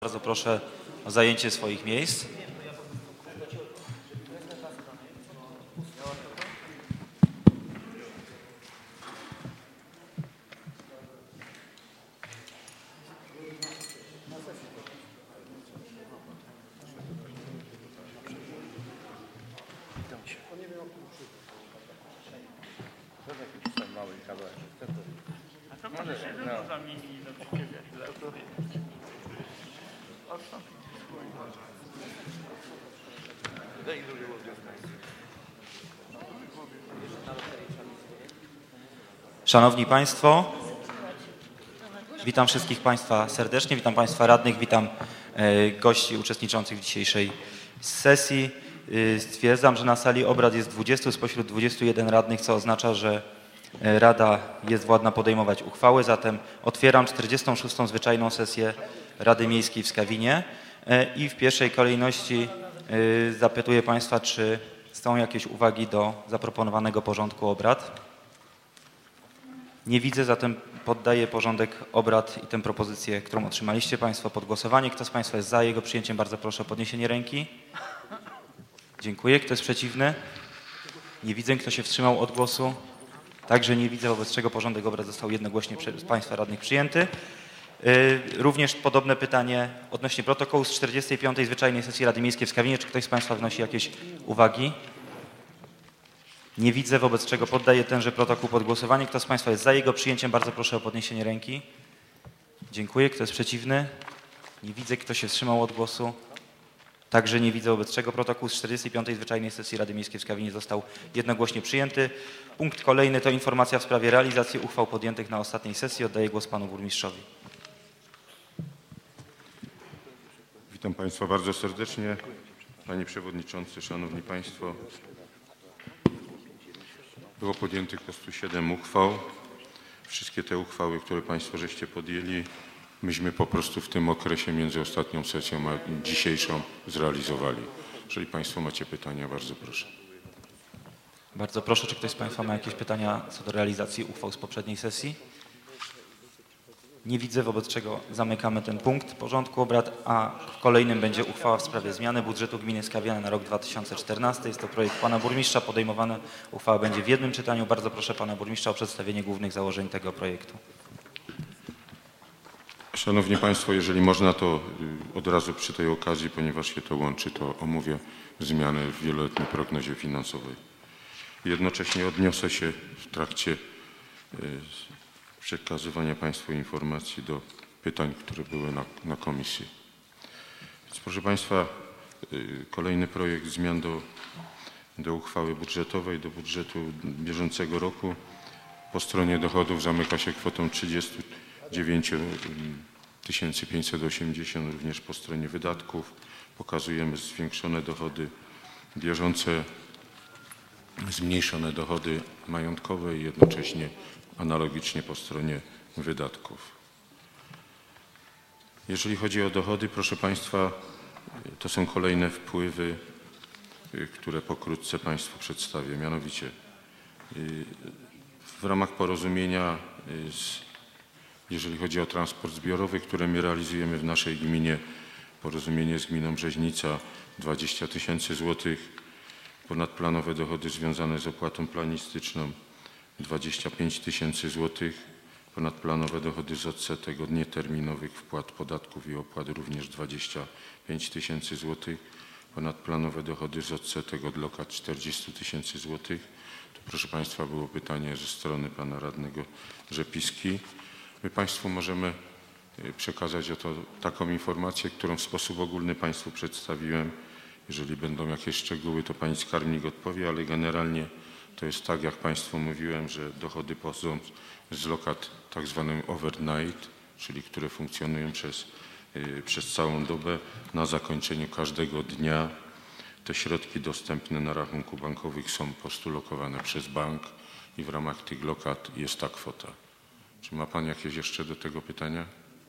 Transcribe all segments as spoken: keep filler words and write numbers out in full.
Bardzo proszę o zajęcie swoich miejsc. Szanowni Państwo, witam wszystkich Państwa serdecznie, witam Państwa radnych, witam gości uczestniczących w dzisiejszej sesji. Stwierdzam, że na sali obrad jest dwudziestu spośród dwudziestu jeden radnych, co oznacza, że Rada jest władna podejmować uchwały, zatem otwieram czterdziestą szóstą zwyczajną sesję Rady Miejskiej w Skawinie i w pierwszej kolejności zapytuję Państwa, czy są jakieś uwagi do zaproponowanego porządku obrad. Nie widzę, zatem poddaję porządek obrad i tę propozycję, którą otrzymaliście Państwo, pod głosowanie. Kto z Państwa jest za jego przyjęciem? Bardzo proszę o podniesienie ręki. Dziękuję. Kto jest przeciwny? Nie widzę. Kto się wstrzymał od głosu? Także nie widzę, wobec czego porządek obrad został jednogłośnie przez Państwa radnych przyjęty. Również podobne pytanie odnośnie protokołu z czterdziestej piątej zwyczajnej sesji Rady Miejskiej w Skawinie. Czy ktoś z Państwa wnosi jakieś uwagi? Nie widzę, wobec czego poddaję tenże protokół pod głosowanie. Kto z Państwa jest za jego przyjęciem? Bardzo proszę o podniesienie ręki. Dziękuję. Kto jest przeciwny? Nie widzę. Kto się wstrzymał od głosu? Także nie widzę, wobec czego protokół z czterdziestej piątej zwyczajnej sesji Rady Miejskiej w Skawinie został jednogłośnie przyjęty. Punkt kolejny to informacja w sprawie realizacji uchwał podjętych na ostatniej sesji. Oddaję głos Panu Burmistrzowi. Witam Państwa bardzo serdecznie. Panie Przewodniczący, Szanowni Państwo. Było podjętych po stu siedem uchwał. Wszystkie te uchwały, które Państwo żeście podjęli, myśmy po prostu w tym okresie między ostatnią sesją a dzisiejszą zrealizowali. Jeżeli Państwo macie pytania, bardzo proszę. Bardzo proszę, czy ktoś z Państwa ma jakieś pytania co do realizacji uchwał z poprzedniej sesji? Nie widzę, wobec czego zamykamy ten punkt porządku obrad, a w kolejnym będzie uchwała w sprawie zmiany budżetu gminy Skawiana na rok dwa tysiące czternasty. Jest to projekt Pana Burmistrza, podejmowana uchwała będzie w jednym czytaniu. Bardzo proszę Pana Burmistrza o przedstawienie głównych założeń tego projektu. Szanowni Państwo, jeżeli można, to od razu przy tej okazji, ponieważ się to łączy, to omówię zmiany w wieloletniej prognozie finansowej. Jednocześnie odniosę się w trakcie przekazywania Państwu informacji do pytań, które były na, na komisji. Więc proszę Państwa, kolejny projekt zmian do, do uchwały budżetowej, do budżetu bieżącego roku. Po stronie dochodów zamyka się kwotą trzydzieści dziewięć tysięcy pięćset osiemdziesiąt, również po stronie wydatków pokazujemy zwiększone dochody bieżące, zmniejszone dochody majątkowe i jednocześnie analogicznie po stronie wydatków. Jeżeli chodzi o dochody, proszę Państwa, to są kolejne wpływy, które pokrótce Państwu przedstawię. Mianowicie w ramach porozumienia, z, jeżeli chodzi o transport zbiorowy, które my realizujemy w naszej gminie, porozumienie z gminą Brzeźnica, dwadzieścia tysięcy złotych, ponadplanowe dochody związane z opłatą planistyczną, dwadzieścia pięć tysięcy złotych, ponadplanowe dochody z odsetek od nieterminowych wpłat podatków i opłat również dwadzieścia pięć tysięcy złotych, ponadplanowe dochody z odsetek od lokat czterdzieści tysięcy złotych. Tu, proszę Państwa, było pytanie ze strony Pana Radnego Rzepiski. My Państwu możemy przekazać oto taką informację, którą w sposób ogólny Państwu przedstawiłem. Jeżeli będą jakieś szczegóły, to Pani skarbnik odpowie, ale generalnie to jest tak, jak Państwu mówiłem, że dochody pochodzą z lokat tak zwanym overnight, czyli które funkcjonują przez, yy, przez całą dobę. Na zakończeniu każdego dnia te środki dostępne na rachunku bankowych są po prostu lokowane przez bank i w ramach tych lokat jest ta kwota. Czy ma Pan jakieś jeszcze do tego pytania?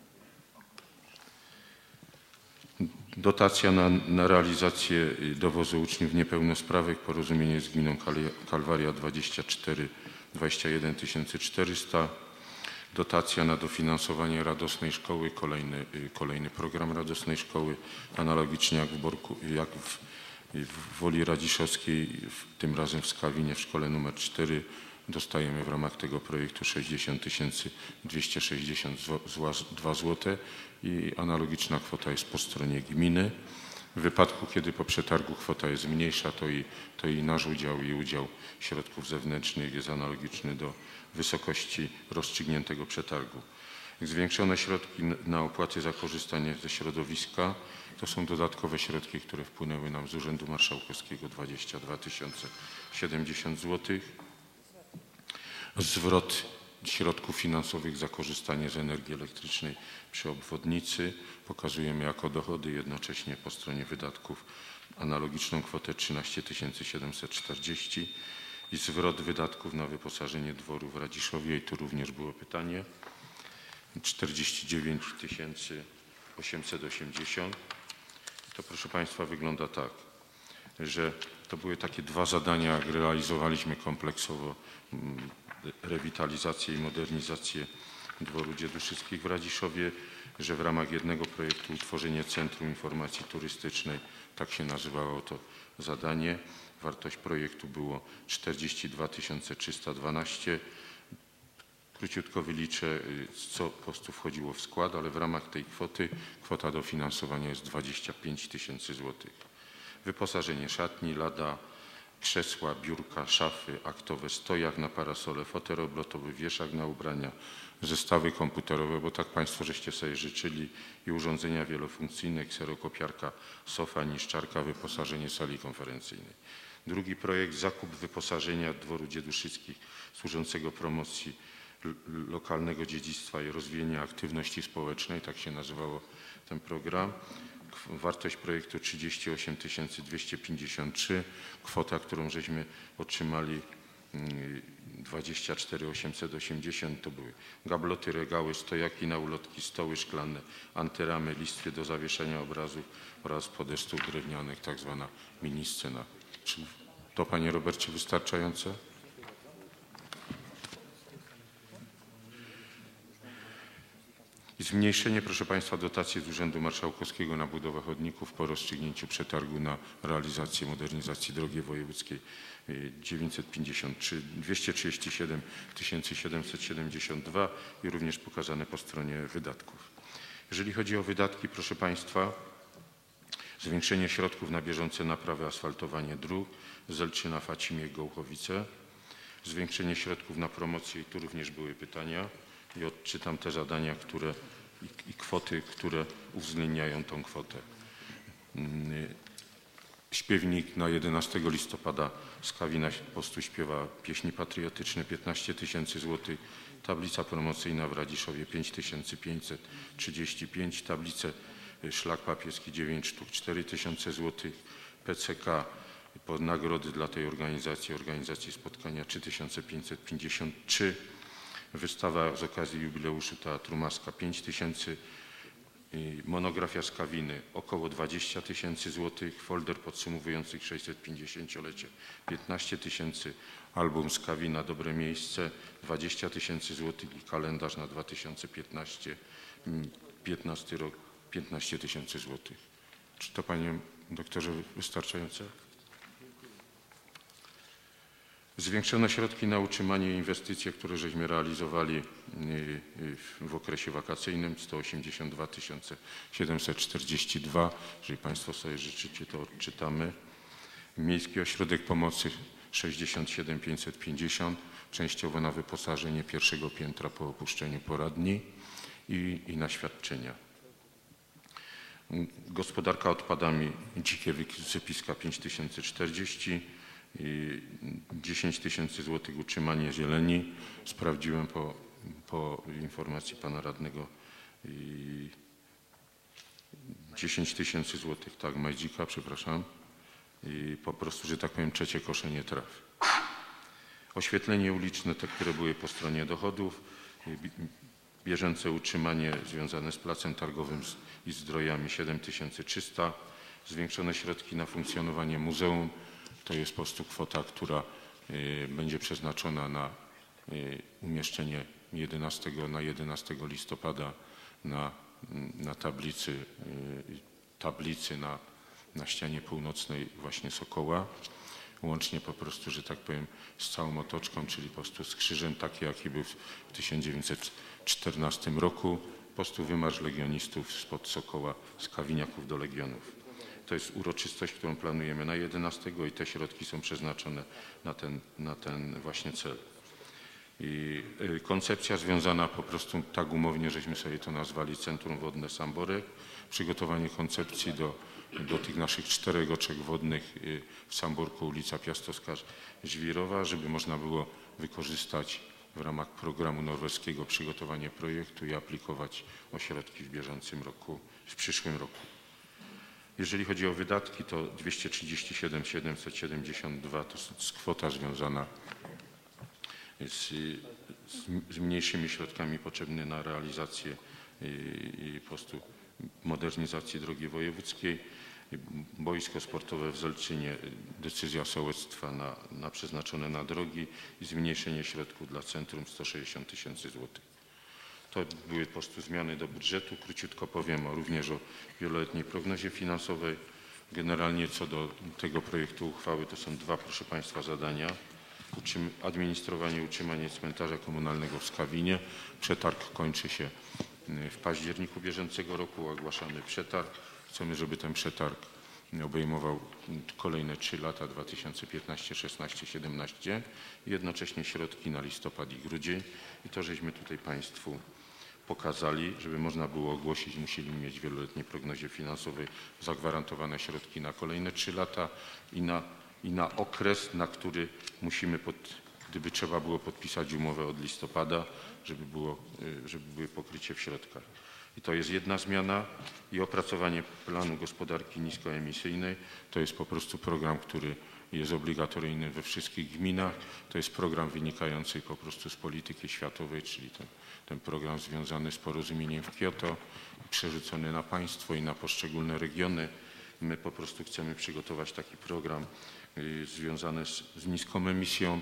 Dotacja na, na realizację dowozu uczniów niepełnosprawnych, porozumienie z gminą Kalwaria dwadzieścia cztery, dwadzieścia jeden tysięcy czterysta. Dotacja na dofinansowanie Radosnej Szkoły, kolejny, kolejny program Radosnej Szkoły, analogicznie jak w, Borku, jak w, w Woli Radziszowskiej, w, tym razem w Skawinie w szkole numer cztery dostajemy w ramach tego projektu sześćdziesiąt tysięcy dwieście sześćdziesiąt dwa złote i analogiczna kwota jest po stronie gminy. W wypadku, kiedy po przetargu kwota jest mniejsza, to i, to i nasz udział i udział środków zewnętrznych jest analogiczny do wysokości rozstrzygniętego przetargu. Zwiększone środki na opłaty za korzystanie ze środowiska to są dodatkowe środki, które wpłynęły nam z Urzędu Marszałkowskiego, dwadzieścia dwa tysiące siedemdziesiąt złotych. Zwrot środków finansowych za korzystanie z energii elektrycznej przy obwodnicy pokazujemy jako dochody, jednocześnie po stronie wydatków analogiczną kwotę trzynaście tysięcy siedemset czterdzieści i zwrot wydatków na wyposażenie dworu w Radziszowie, i tu również było pytanie, czterdzieści dziewięć tysięcy osiemset osiemdziesiąt. To, proszę Państwa, wygląda tak, że to były takie dwa zadania, jak realizowaliśmy kompleksowo rewitalizację i modernizację dworu Dzieduszyckich w Radziszowie, że w ramach jednego projektu utworzenie Centrum Informacji Turystycznej, tak się nazywało to zadanie. Wartość projektu było czterdzieści dwa tysiące trzysta dwanaście. Króciutko wyliczę, co po prostu wchodziło w skład, ale w ramach tej kwoty kwota dofinansowania jest dwadzieścia pięć tysięcy złotych. Wyposażenie szatni, lada, krzesła, biurka, szafy aktowe, stojak na parasole, fotel oblotowy, wieszak na ubrania, zestawy komputerowe, bo tak Państwo żeście sobie życzyli, i urządzenia wielofunkcyjne, kserokopiarka, sofa, niszczarka, wyposażenie sali konferencyjnej. Drugi projekt, zakup wyposażenia dworu Dzieduszyckich służącego promocji lokalnego dziedzictwa i rozwijania aktywności społecznej, tak się nazywało ten program. Wartość projektu trzydzieści osiem tysięcy dwieście pięćdziesiąt trzy, kwota, którą żeśmy otrzymali dwadzieścia cztery tysiące osiemset osiemdziesiąt, to były gabloty, regały, stojaki na ulotki, stoły szklane, antyramy, listwy do zawieszenia obrazów oraz podestów drewnianych, tak zwana miniscena. Czy to, Panie Robercie, wystarczające? I zmniejszenie, proszę Państwa, dotacji z Urzędu Marszałkowskiego na budowę chodników po rozstrzygnięciu przetargu na realizację modernizacji drogi wojewódzkiej dziewięćset pięćdziesiąt trzy, dwieście trzydzieści siedem tysięcy siedemset siedemdziesiąt dwa i również pokazane po stronie wydatków. Jeżeli chodzi o wydatki, proszę Państwa, zwiększenie środków na bieżące naprawy, asfaltowanie dróg Zelczyna, Facimie, Gołchowice, zwiększenie środków na promocję, i tu również były pytania, i odczytam te zadania, które i, i kwoty, które uwzględniają tą kwotę. Śpiewnik na jedenastego listopada Skawina po prostu śpiewa pieśni patriotyczne, piętnaście tysięcy złotych. Tablica promocyjna w Radziszowie pięć tysięcy pięćset trzydzieści pięć. Tablice Szlak Papieski dziewięć sztuk, cztery tysiące złotych. P C K pod nagrody dla tej organizacji, organizacji spotkania trzy tysiące pięćset pięćdziesiąt trzy. Wystawa z okazji jubileuszu Teatru Maska pięć tysięcy, monografia Skawiny około dwadzieścia tysięcy złotych, folder podsumowujący sześćset pięćdziesięciolecie piętnaście tysięcy, album Skawina Dobre Miejsce dwadzieścia tysięcy złotych i kalendarz na dwa tysiące piętnasty, piętnasty rok piętnaście tysięcy złotych. Czy to, Panie Doktorze, wystarczające? Zwiększono środki na utrzymanie i inwestycje, które żeśmy realizowali w okresie wakacyjnym, sto osiemdziesiąt dwa tysiące siedemset czterdzieści dwa. Jeżeli Państwo sobie życzycie, to odczytamy. Miejski Ośrodek Pomocy sześćdziesiąt siedem tysięcy pięćset pięćdziesiąt, częściowo na wyposażenie pierwszego piętra po opuszczeniu poradni i, i na świadczenia. Gospodarka odpadami, dzikie wysypiska pięć tysięcy czterdzieści, dziesięć tysięcy złotych utrzymanie zieleni. Sprawdziłem po, po informacji pana radnego. dziesięć tysięcy złotych, tak, Majdzika, przepraszam. I po prostu, że tak powiem, trzecie koszenie traw. Oświetlenie uliczne, te, które były po stronie dochodów. Bieżące utrzymanie związane z placem targowym i zdrojami siedem tysięcy trzysta. Zwiększone środki na funkcjonowanie muzeum. To jest po prostu kwota, która y, będzie przeznaczona na y, umieszczenie jedenastego na jedenastego listopada na, na tablicy, tablicy na, na ścianie północnej właśnie Sokoła. Łącznie po prostu, że tak powiem, z całą otoczką, czyli po prostu z krzyżem, taki jaki był w tysiąc dziewięćset czternastym roku. Po prostu wymarsz legionistów spod Sokoła, z Kawiniaków do Legionów. To jest uroczystość, którą planujemy na jedenastego i te środki są przeznaczone na ten, na ten właśnie cel. I koncepcja związana po prostu tak umownie, żeśmy sobie to nazwali Centrum Wodne Samborek. Przygotowanie koncepcji do, do tych naszych czterech oczek wodnych w Samborku, ulica Piastowska-Żwirowa, żeby można było wykorzystać w ramach programu norweskiego przygotowanie projektu i aplikować o środki w bieżącym roku, w przyszłym roku. Jeżeli chodzi o wydatki, to dwieście trzydzieści siedem tysięcy siedemset siedemdziesiąt dwa to jest kwota związana z, z mniejszymi środkami potrzebnymi na realizację i, i po prostu modernizacji drogi wojewódzkiej. Boisko sportowe w Zelczynie, decyzja sołectwa na, na przeznaczone na drogi i zmniejszenie środków dla centrum sto sześćdziesiąt tysięcy złotych. To były po prostu zmiany do budżetu. Króciutko powiem o, również o wieloletniej prognozie finansowej. Generalnie co do tego projektu uchwały to są dwa, proszę Państwa, zadania. Utrzym, administrowanie i utrzymanie cmentarza komunalnego w Skawinie. Przetarg kończy się w październiku bieżącego roku. Ogłaszamy przetarg. Chcemy, żeby ten przetarg obejmował kolejne trzy lata, dwa tysiące piętnasty, szesnasty, siedemnasty. Jednocześnie środki na listopad i grudzień. I to żeśmy tutaj Państwu pokazali, żeby można było ogłosić, musieli mieć w wieloletniej prognozie finansowej zagwarantowane środki na kolejne trzy lata i na, i na okres, na który musimy, pod, gdyby trzeba było podpisać umowę od listopada, żeby było, żeby były pokrycie w środkach. I to jest jedna zmiana i opracowanie planu gospodarki niskoemisyjnej. To jest po prostu program, który jest obligatoryjny we wszystkich gminach. To jest program wynikający po prostu z polityki światowej, czyli ten, ten program związany z porozumieniem w Kioto, przerzucony na państwo i na poszczególne regiony. My po prostu chcemy przygotować taki program y, związany z, z niską emisją.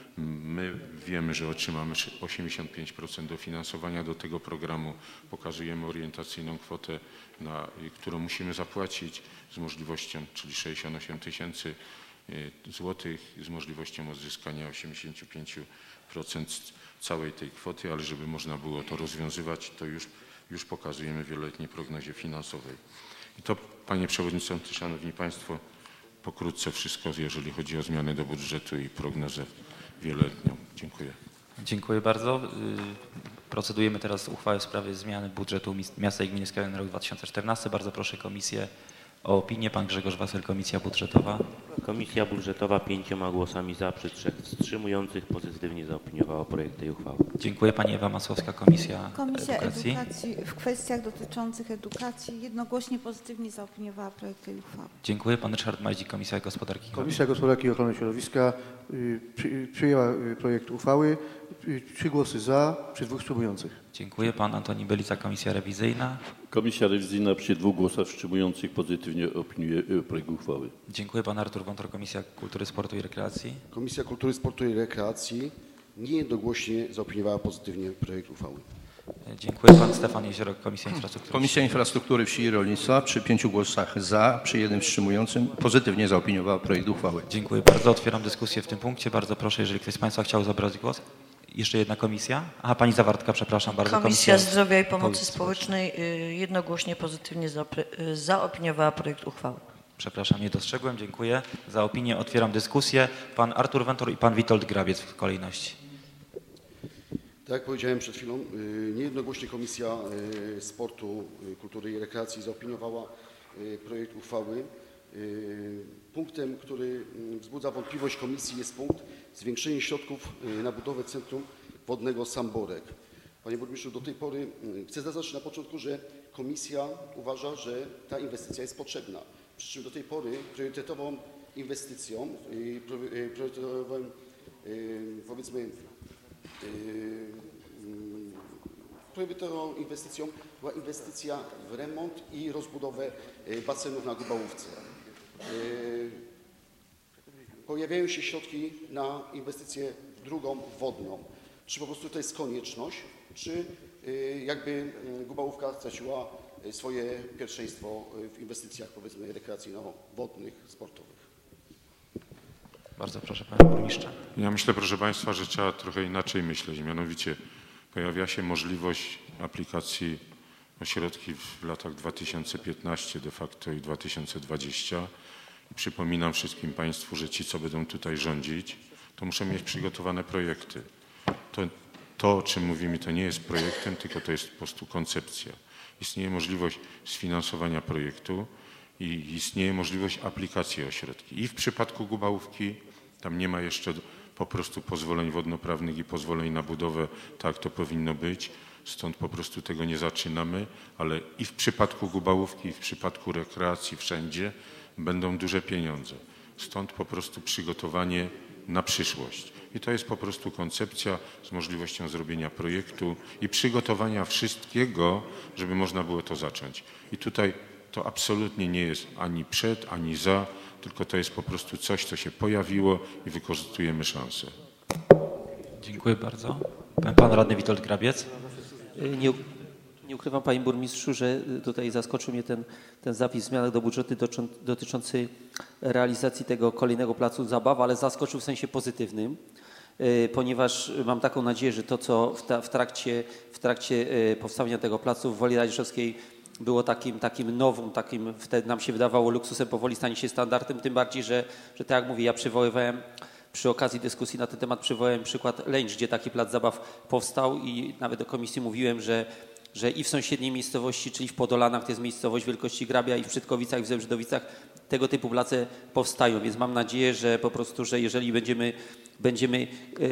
My wiemy, że otrzymamy osiemdziesiąt pięć procent dofinansowania do tego programu. Pokazujemy orientacyjną kwotę, na, którą musimy zapłacić z możliwością, czyli sześćdziesiąt osiem tysięcy złotych, z możliwością odzyskania osiemdziesiąt pięć procent całej tej kwoty, ale żeby można było to rozwiązywać, to już, już pokazujemy w wieloletniej prognozie finansowej. I to, Panie Przewodniczący, Szanowni Państwo, pokrótce wszystko, jeżeli chodzi o zmiany do budżetu i prognozę wieloletnią. Dziękuję. Dziękuję bardzo. Procedujemy teraz uchwałę w sprawie zmiany budżetu miasta i gminy Skawienie na rok dwa tysiące czternasty. Bardzo proszę Komisję o opinię. Pan Grzegorz Wasel, Komisja Budżetowa. Komisja Budżetowa pięcioma głosami za, przy trzech wstrzymujących pozytywnie zaopiniowała projekt tej uchwały. Dziękuję. Pani Ewa Masłowska, Komisja, Komisja Edukacji. Edukacji w kwestiach dotyczących edukacji jednogłośnie pozytywnie zaopiniowała projekt tej uchwały. Dziękuję. Pan Ryszard Majdzik, Komisja Gospodarki. Komisja Gospodarki i Ochrony Środowiska przyjęła projekt uchwały. Trzy głosy za, przy dwóch wstrzymujących. Dziękuję. Pan Antoni Bylica, Komisja Rewizyjna. Komisja Rewizyjna przy dwóch głosach wstrzymujących pozytywnie opiniuje projekt uchwały. Dziękuję. Pan Artur Wątor, Komisja Kultury, Sportu i Rekreacji. Komisja Kultury, Sportu i Rekreacji niejednogłośnie zaopiniowała pozytywnie projekt uchwały. Dziękuję. Pan Stefan Jeziorok, Komisja Infrastruktury. Komisja Infrastruktury, Wsi i Rolnictwa przy pięciu głosach za, przy jednym wstrzymującym pozytywnie zaopiniowała projekt uchwały. Dziękuję bardzo. Otwieram dyskusję w tym punkcie. Bardzo proszę, jeżeli ktoś z Państwa chciał zabrać głos. Jeszcze jedna komisja? Aha, Pani Zawartka, przepraszam bardzo. Komisja, Komisja Zdrowia i Pomocy Społecznej jednogłośnie pozytywnie zaopiniowała projekt uchwały. Przepraszam, nie dostrzegłem. Dziękuję za opinię. Otwieram dyskusję. Pan Artur Wentor i Pan Witold Grabiec w kolejności. Tak jak powiedziałem przed chwilą, niejednogłośnie Komisja Sportu, Kultury i Rekreacji zaopiniowała projekt uchwały. Punktem, który wzbudza wątpliwość komisji, jest punkt zwiększenie środków na budowę Centrum Wodnego Samborek. Panie Burmistrzu, do tej pory chcę zaznaczyć na początku, że komisja uważa, że ta inwestycja jest potrzebna. Przy czym do tej pory priorytetową inwestycją, priorytetową, powiedzmy, priorytetową inwestycją była inwestycja w remont i rozbudowę basenów na Gubałówce. Pojawiają się środki na inwestycję drugą wodną. Czy po prostu to jest konieczność, czy jakby Gubałówka straciła swoje pierwszeństwo w inwestycjach, powiedzmy, rekreacyjno-wodnych, sportowych? Bardzo proszę, panie burmistrzu. Ja myślę, proszę państwa, że trzeba trochę inaczej myśleć. Mianowicie pojawia się możliwość aplikacji o środki w latach dwa tysiące piętnastym de facto i dwa tysiące dwudziestym. I przypominam wszystkim państwu, że ci, co będą tutaj rządzić, to muszą mieć przygotowane projekty. To, to, o czym mówimy, to nie jest projektem, tylko to jest po prostu koncepcja. Istnieje możliwość sfinansowania projektu i istnieje możliwość aplikacji o środki. I w przypadku Gubałówki tam nie ma jeszcze po prostu pozwoleń wodnoprawnych i pozwoleń na budowę, tak to powinno być. Stąd po prostu tego nie zaczynamy, ale i w przypadku Gubałówki, i w przypadku rekreacji wszędzie będą duże pieniądze. Stąd po prostu przygotowanie na przyszłość. I to jest po prostu koncepcja z możliwością zrobienia projektu i przygotowania wszystkiego, żeby można było to zacząć. I tutaj to absolutnie nie jest ani przed, ani za, tylko to jest po prostu coś, co się pojawiło i wykorzystujemy szansę. Dziękuję bardzo. Pan, pan radny Witold Grabiec. Nie, nie ukrywam, panie burmistrzu, że tutaj zaskoczył mnie ten, ten zapis w zmianach do budżetu dotyczący realizacji tego kolejnego placu zabaw, ale zaskoczył w sensie pozytywnym, ponieważ mam taką nadzieję, że to, co w, ta, w, trakcie, w trakcie powstawania tego placu w Woli Radziszowskiej było takim, takim nowym, takim wtedy nam się wydawało luksusem, powoli stanie się standardem, tym bardziej, że, że tak jak mówię, ja przywoływałem przy okazji dyskusji na ten temat przywołałem przykład Lęcz, gdzie taki plac zabaw powstał i nawet do komisji mówiłem, że, że i w sąsiedniej miejscowości, czyli w Podolanach, to jest miejscowość wielkości Grabia, i w Przytkowicach, i w Zebrzydowicach tego typu place powstają, więc mam nadzieję, że po prostu, że jeżeli będziemy, będziemy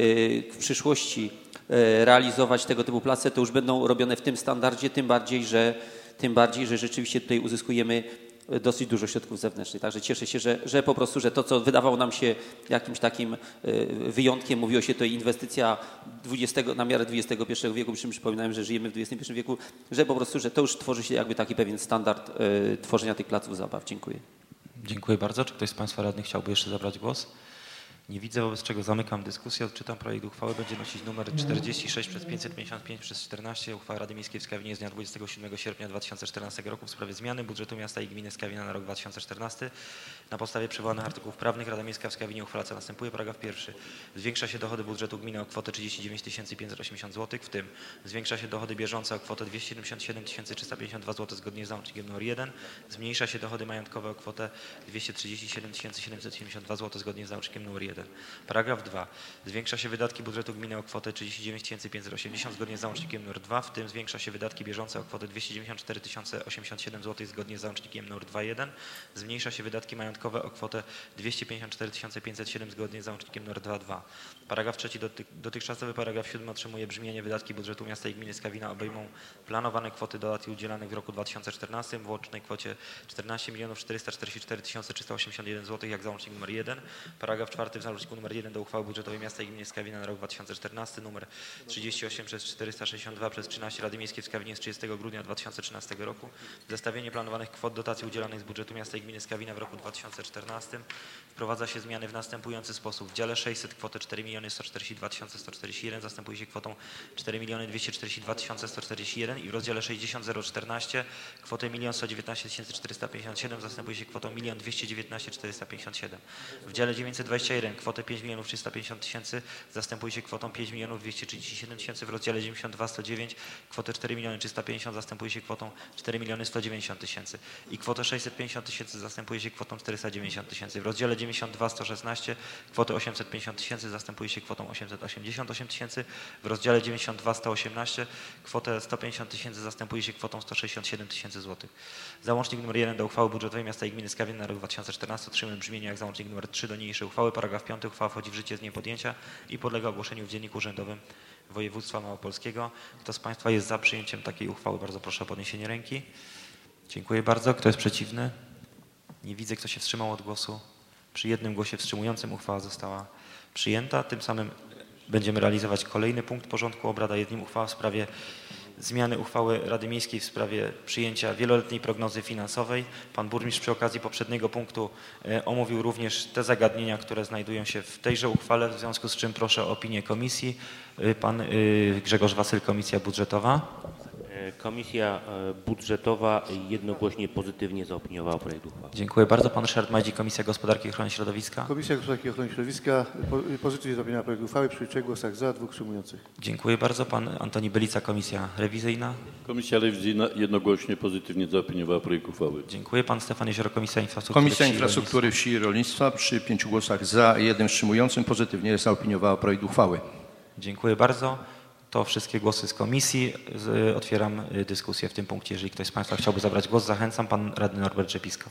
w przyszłości realizować tego typu place, to już będą robione w tym standardzie, tym bardziej, że, tym bardziej, że rzeczywiście tutaj uzyskujemy dosyć dużo środków zewnętrznych. Także cieszę się, że, że po prostu, że to, co wydawało nam się jakimś takim wyjątkiem, mówiło się to inwestycja dwudziestego, na miarę dwudziestego pierwszego wieku, przy czym przypominałem, że żyjemy w dwudziestym pierwszym wieku, że po prostu, że to już tworzy się jakby taki pewien standard y, tworzenia tych placów zabaw. Dziękuję. Dziękuję bardzo. Czy ktoś z państwa radnych chciałby jeszcze zabrać głos? Nie widzę, wobec czego zamykam dyskusję. Odczytam projekt uchwały. Będzie nosić numer czterdzieści sześć przez pięćset pięćdziesiąt pięć przez czternaście. Uchwała Rady Miejskiej w Skawinie z dnia dwudziestego siódmego sierpnia dwa tysiące czternastego roku w sprawie zmiany budżetu miasta i gminy Skawina na rok dwa tysiące czternasty. Na podstawie przywołanych artykułów prawnych Rada Miejska w Skawinie uchwala co następuje. Paragraf pierwszy. Zwiększa się dochody budżetu gminy o kwotę trzydzieści dziewięć tysięcy pięćset osiemdziesiąt złotych, w tym zwiększa się dochody bieżące o kwotę dwieście siedemdziesiąt siedem tysięcy trzysta pięćdziesiąt dwa złote zgodnie z załącznikiem numer jeden. Zmniejsza się dochody majątkowe o kwotę dwieście trzydzieści siedem tysięcy siedemset siedemdziesiąt dwa złote zgodnie z załącznikiem numer jeden. Paragraf dwa. Zwiększa się wydatki budżetu gminy o kwotę trzydzieści dziewięć tysięcy pięćset osiemdziesiąt zgodnie z załącznikiem numer dwa, w tym zwiększa się wydatki bieżące o kwotę dwieście dziewięćdziesiąt cztery tysiące osiemdziesiąt siedem złotych zgodnie z załącznikiem numer dwa jeden. Zmniejsza się wydatki majątkowe o kwotę dwieście pięćdziesiąt cztery tysiące pięćset siedem zgodnie z załącznikiem numer dwa dwa. Paragraf trzeci. Doty dotychczasowy paragraf siódmy otrzymuje brzmienie: wydatki budżetu miasta i gminy Skawina obejmą planowane kwoty dotacji udzielanych w roku dwa tysiące czternastym w łącznej kwocie czternaście milionów czterysta czterdzieści cztery tysiące trzysta osiemdziesiąt jeden złotych jak załącznik numer jeden. Paragraf czwarty. W załączniku numer jeden do uchwały budżetowej miasta i gminy Skawina na rok dwa tysiące czternasty numer trzydzieści osiem przez czterysta sześćdziesiąt dwa przez trzynaście Rady Miejskiej w Skawinie z trzydziestego grudnia dwa tysiące trzynastego roku. Zestawienie planowanych kwot dotacji udzielanych z budżetu miasta i gminy Skawina w roku dwa tysiące czternastym. Wprowadza się zmiany w następujący sposób. W dziale sześćset kwotę cztery miliony sto czterdzieści dwa tysiące sto czterdzieści jeden zastępuje się kwotą cztery miliony dwieście czterdzieści dwa tysiące sto czterdzieści jeden i w rozdziale sześćdziesiąt zero czternaście kwotę milion sto dziewiętnaście tysięcy czterysta pięćdziesiąt siedem zastępuje się kwotą milion dwieście dziewiętnaście tysięcy czterysta pięćdziesiąt siedem. W dziale dziewięćset dwadzieścia jeden kwotę pięć milionów trzysta pięćdziesiąt tysięcy zastępuje się kwotą pięć milionów dwieście trzydzieści siedem tysięcy. W rozdziale dziewięćdziesiąt dwa sto dziewięć kwotę cztery miliony trzysta pięćdziesiąt zastępuje się kwotą cztery miliony sto dziewięćdziesiąt tysięcy i kwotę sześćset pięćdziesiąt tysięcy zastępuje się kwotą czterysta dziewięćdziesiąt tysięcy. W rozdziale dziewięćdziesiąt dwa sto szesnaście kwotę osiemset pięćdziesiąt tysięcy zastępuje się kwotą osiemset osiemdziesiąt osiem tysięcy. W rozdziale dziewięćdziesiąt dwa sto osiemnaście kwotę sto pięćdziesiąt tysięcy zastępuje się kwotą sto sześćdziesiąt siedem tysięcy złotych. Załącznik numer jeden do uchwały budżetowej miasta i gminy Skawin na rok dwa tysiące czternasty otrzymuje brzmienie jak załącznik numer trzy do niniejszej uchwały. Paragraf piąty. Uchwała wchodzi w życie z dniem podjęcia i podlega ogłoszeniu w Dzienniku Urzędowym Województwa Małopolskiego. Kto z państwa jest za przyjęciem takiej uchwały? Bardzo proszę o podniesienie ręki. Dziękuję bardzo. Kto jest przeciwny? Nie widzę. Kto się wstrzymał od głosu? Przy jednym głosie wstrzymującym uchwała została przyjęta. Tym samym będziemy realizować kolejny punkt porządku obrad, a jednym uchwała w sprawie zmiany uchwały Rady Miejskiej w sprawie przyjęcia wieloletniej prognozy finansowej. Pan burmistrz przy okazji poprzedniego punktu omówił również te zagadnienia, które znajdują się w tejże uchwale, w związku z czym proszę o opinię komisji. Pan Grzegorz Wasyl, Komisja Budżetowa. Komisja Budżetowa jednogłośnie pozytywnie zaopiniowała projekt uchwały. Dziękuję bardzo. Pan Ryszard Majdzik, Komisja Gospodarki i Ochrony Środowiska. Komisja Gospodarki i Ochrony Środowiska pozytywnie zaopiniowała projekt uchwały przy trzech głosach za, dwóch wstrzymujących. Dziękuję bardzo. Pan Antoni Bylica, Komisja Rewizyjna. Komisja Rewizyjna jednogłośnie pozytywnie zaopiniowała projekt uchwały. Dziękuję. Pan Stefan Jezioro, Komisja Infrastruktury. Komisja Infrastruktury, Wsi i Rolnictwa przy pięciu głosach za i jednym wstrzymującym pozytywnie zaopiniowała projekt uchwały. Dziękuję bardzo. To wszystkie głosy z komisji. Otwieram dyskusję w tym punkcie. Jeżeli ktoś z Państwa chciałby zabrać głos, zachęcam. Pan radny Norbert Rzepisko.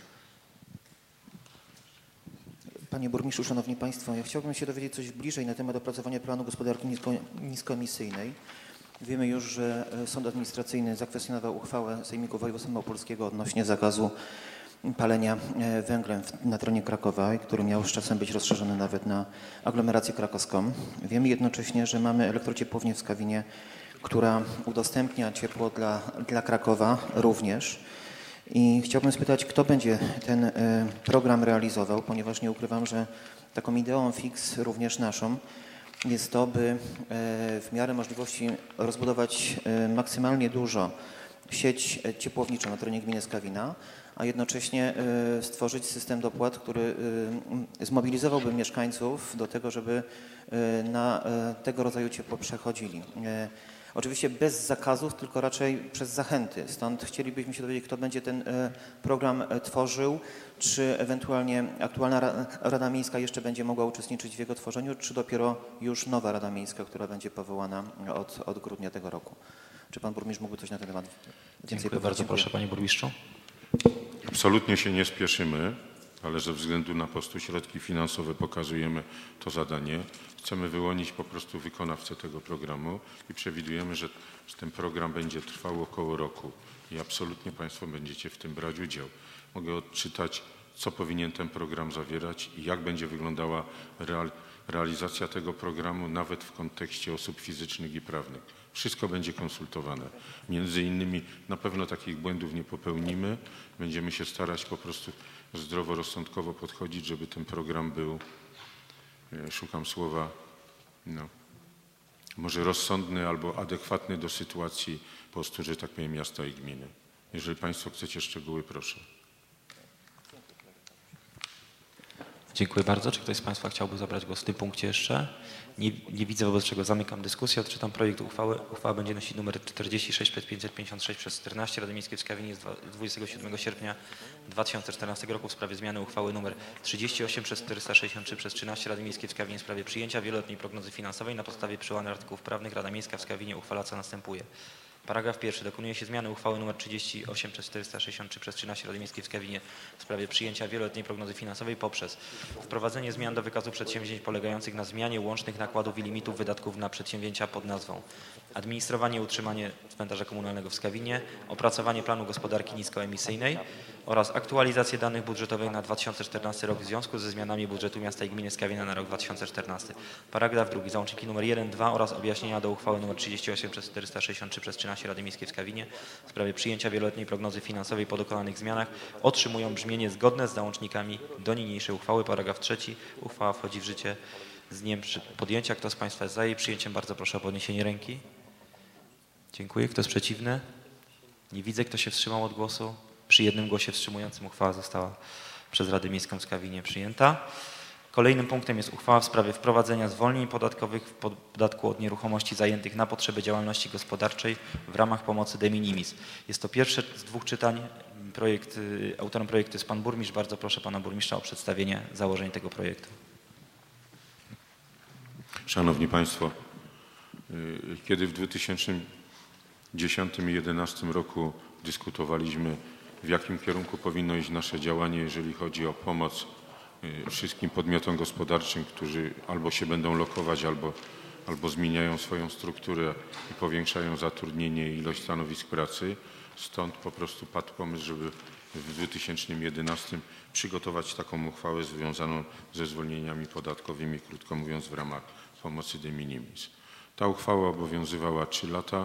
Panie burmistrzu, szanowni państwo, ja chciałbym się dowiedzieć coś bliżej na temat opracowania planu gospodarki nisko, niskoemisyjnej. Wiemy już, że Sąd Administracyjny zakwestionował uchwałę Sejmiku Województwa Małopolskiego odnośnie zakazu palenia węglem na terenie Krakowa, który miał z czasem być rozszerzony nawet na aglomerację krakowską. Wiemy jednocześnie, że mamy elektrociepłownię w Skawinie, która udostępnia ciepło dla, dla Krakowa również. I chciałbym spytać, kto będzie ten program realizował, ponieważ nie ukrywam, że taką ideą fix również naszą jest to, by w miarę możliwości rozbudować maksymalnie dużo sieć ciepłowniczą na terenie gminy Skawina, a jednocześnie stworzyć system dopłat, który zmobilizowałby mieszkańców do tego, żeby na tego rodzaju ciepło przechodzili. Oczywiście bez zakazów, tylko raczej przez zachęty. Stąd chcielibyśmy się dowiedzieć, kto będzie ten program tworzył, czy ewentualnie aktualna Rada Miejska jeszcze będzie mogła uczestniczyć w jego tworzeniu, czy dopiero już nowa Rada Miejska, która będzie powołana od, od grudnia tego roku. Czy pan burmistrz mógłby coś na ten temat więcej Dziękuję powiedzieć? bardzo. Proszę, panie burmistrzu. Absolutnie się nie spieszymy, ale ze względu na po prostu środki finansowe pokazujemy to zadanie. Chcemy wyłonić po prostu wykonawcę tego programu i przewidujemy, że ten program będzie trwał około roku i absolutnie państwo będziecie w tym brać udział. Mogę odczytać, co powinien ten program zawierać i jak będzie wyglądała real, realizacja tego programu, nawet w kontekście osób fizycznych i prawnych. Wszystko będzie konsultowane. Między innymi na pewno takich błędów nie popełnimy. Będziemy się starać po prostu zdroworozsądkowo podchodzić, żeby ten program był, szukam słowa, no, może rozsądny albo adekwatny do sytuacji po prostu, że tak powiem, miasta i gminy. Jeżeli państwo chcecie szczegóły, proszę. Dziękuję bardzo. Czy ktoś z państwa chciałby zabrać głos w tym punkcie jeszcze? Nie, nie widzę, wobec czego zamykam dyskusję. Odczytam projekt uchwały. Uchwała będzie nosić numer czterdzieści sześć przez pięćset pięćdziesiąt sześć przez czternaście Rady Miejskiej w Skawinie z dwudziestego siódmego sierpnia dwa tysiące czternastego roku w sprawie zmiany uchwały numer trzydzieści osiem przez czterysta sześćdziesiąt trzy przez trzynaście Rady Miejskiej w Skawinie w sprawie przyjęcia wieloletniej prognozy finansowej na podstawie przywołanych artykułów prawnych. Rada Miejska w Skawinie uchwala, co następuje. Paragraf pierwszy. Dokonuje się zmiany uchwały nr trzydzieści osiem przez czterysta sześćdziesiąt trzy przez trzynaście Rady Miejskiej w Skawinie w sprawie przyjęcia wieloletniej prognozy finansowej poprzez wprowadzenie zmian do wykazu przedsięwzięć polegających na zmianie łącznych nakładów i limitów wydatków na przedsięwzięcia pod nazwą administrowanie i utrzymanie cmentarza komunalnego w Skawinie, opracowanie planu gospodarki niskoemisyjnej oraz aktualizację danych budżetowych na dwa tysiące czternasty rok w związku ze zmianami budżetu miasta i gminy Skawina na rok dwa tysiące czternasty. Paragraf drugi. Załączniki nr jeden, dwa oraz objaśnienia do uchwały nr trzydzieści osiem przez czterysta sześćdziesiąt trzy przez trzynaście Rady Miejskiej w Skawinie w sprawie przyjęcia wieloletniej prognozy finansowej po dokonanych zmianach otrzymują brzmienie zgodne z załącznikami do niniejszej uchwały. Paragraf trzeci. Uchwała wchodzi w życie z dniem podjęcia. Kto z państwa jest za jej przyjęciem? Bardzo proszę o podniesienie ręki. Dziękuję. Kto jest przeciwny? Nie widzę. Kto się wstrzymał od głosu? Przy jednym głosie wstrzymującym uchwała została przez Radę Miejską w Skawinie przyjęta. Kolejnym punktem jest uchwała w sprawie wprowadzenia zwolnień podatkowych w podatku od nieruchomości zajętych na potrzeby działalności gospodarczej w ramach pomocy de minimis. Jest to pierwsze z dwóch czytań. Projekt, autorem projektu jest pan burmistrz. Bardzo proszę pana burmistrza o przedstawienie założeń tego projektu. Szanowni Państwo, kiedy w dwa tysiące dziesiątym i dwa tysiące jedenastym roku dyskutowaliśmy, w jakim kierunku powinno iść nasze działanie, jeżeli chodzi o pomoc wszystkim podmiotom gospodarczym, którzy albo się będą lokować, albo, albo zmieniają swoją strukturę i powiększają zatrudnienie i ilość stanowisk pracy. Stąd po prostu padł pomysł, żeby w dwa tysiące jedenastym przygotować taką uchwałę związaną ze zwolnieniami podatkowymi, krótko mówiąc, w ramach pomocy de minimis. Ta uchwała obowiązywała trzy lata.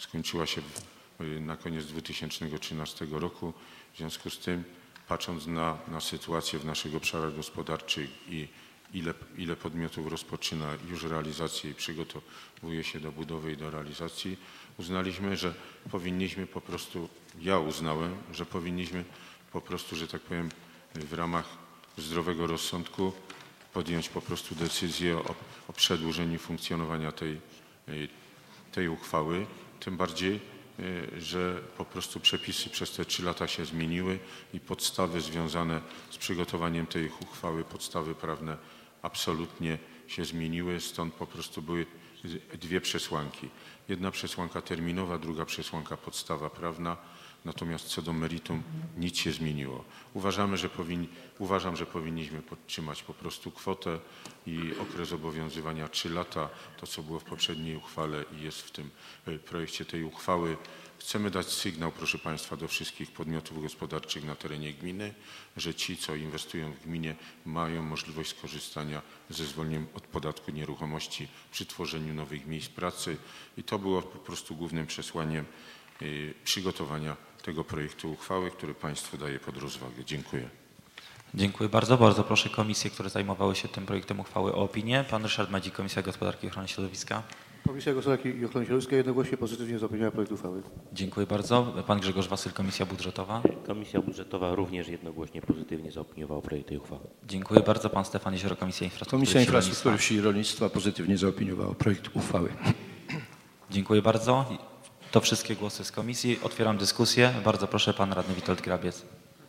skończyła się w, na koniec dwa tysiące trzynastego roku. W związku z tym, patrząc na, na sytuację w naszych obszarach gospodarczych i ile, ile podmiotów rozpoczyna już realizację i przygotowuje się do budowy i do realizacji, uznaliśmy, że powinniśmy po prostu, ja uznałem, że powinniśmy po prostu, że tak powiem, w ramach zdrowego rozsądku podjąć po prostu decyzję o, o przedłużeniu funkcjonowania tej, tej uchwały, tym bardziej, że po prostu przepisy przez te trzy lata się zmieniły i podstawy związane z przygotowaniem tej uchwały, podstawy prawne absolutnie się zmieniły, stąd po prostu były dwie przesłanki. Jedna przesłanka terminowa, druga przesłanka podstawa prawna, natomiast co do meritum nic się zmieniło. Uważamy, że powinni, uważam, że powinniśmy podtrzymać po prostu kwotę i okres obowiązywania trzy lata, to co było w poprzedniej uchwale i jest w tym projekcie tej uchwały. Chcemy dać sygnał, proszę Państwa, do wszystkich podmiotów gospodarczych na terenie gminy, że ci, co inwestują w gminie, mają możliwość skorzystania ze zwolnieniem od podatku nieruchomości przy tworzeniu nowych miejsc pracy i to było po prostu głównym przesłaniem y, przygotowania tego projektu uchwały, który Państwu daję pod rozwagę. Dziękuję. Dziękuję bardzo. Bardzo proszę komisje, które zajmowały się tym projektem uchwały o opinię. Pan Ryszard Medzik, Komisja Gospodarki i Ochrony Środowiska. Komisja Gospodarki i Ochrony Środowiska jednogłośnie pozytywnie zaopiniowała projekt uchwały. Dziękuję bardzo. Pan Grzegorz Wasyl, Komisja Budżetowa. Komisja Budżetowa również jednogłośnie pozytywnie zaopiniowała projekt tej uchwały. Dziękuję bardzo. Pan Stefan Jezioro, Komisja Infrastruktury Komisja i Infrastruktury i Rolnictwa pozytywnie zaopiniowała projekt uchwały. Dziękuję bardzo. To wszystkie głosy z komisji. Otwieram dyskusję. Bardzo proszę, pan radny Witold Grabiec.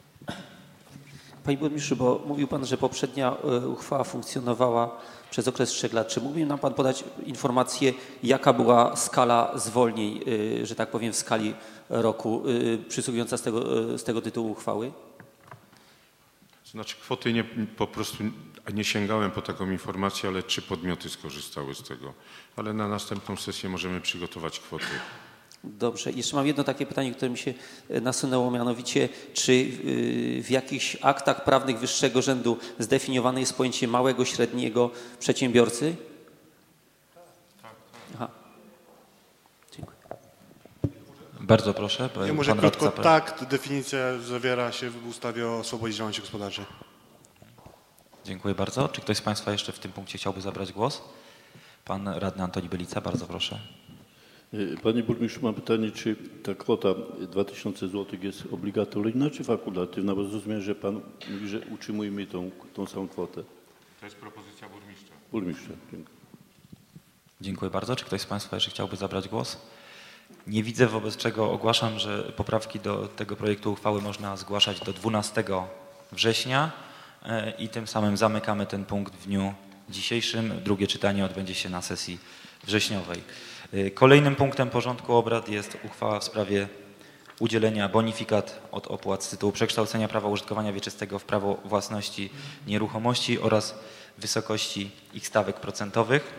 Panie burmistrzu, bo mówił pan, że poprzednia uchwała funkcjonowała przez okres trzech lat. Czy mógłby nam pan podać informację, jaka była skala zwolnień, że tak powiem, w skali roku przysługująca z tego, z tego tytułu uchwały? Znaczy kwoty nie, po prostu nie sięgałem po taką informację, ale trzy podmioty skorzystały z tego. Ale na następną sesję możemy przygotować kwoty. Dobrze. Jeszcze mam jedno takie pytanie, które mi się nasunęło, mianowicie czy w jakichś aktach prawnych wyższego rzędu zdefiniowane jest pojęcie małego, średniego przedsiębiorcy? Tak, tak. Aha. Dziękuję. Bardzo proszę. Ja może krótko, tak, definicja zawiera się w ustawie o swobodzie działalności gospodarczej. Dziękuję bardzo. Czy ktoś z Państwa jeszcze w tym punkcie chciałby zabrać głos? Pan radny Antoni Bylica, bardzo proszę. Panie burmistrzu, mam pytanie, czy ta kwota dwa tysiące złotych jest obligatoryjna czy fakultatywna? Bo zrozumiałem, że pan mówi, że utrzymujemy tą, tą samą kwotę. To jest propozycja burmistrza. Burmistrza, dziękuję. Dziękuję bardzo. Czy ktoś z Państwa jeszcze chciałby zabrać głos? Nie widzę, wobec czego ogłaszam, że poprawki do tego projektu uchwały można zgłaszać do dwunastego września i tym samym zamykamy ten punkt w dniu dzisiejszym. Drugie czytanie odbędzie się na sesji wrześniowej. Kolejnym punktem porządku obrad jest uchwała w sprawie udzielenia bonifikat od opłat z tytułu przekształcenia prawa użytkowania wieczystego w prawo własności nieruchomości oraz wysokości ich stawek procentowych.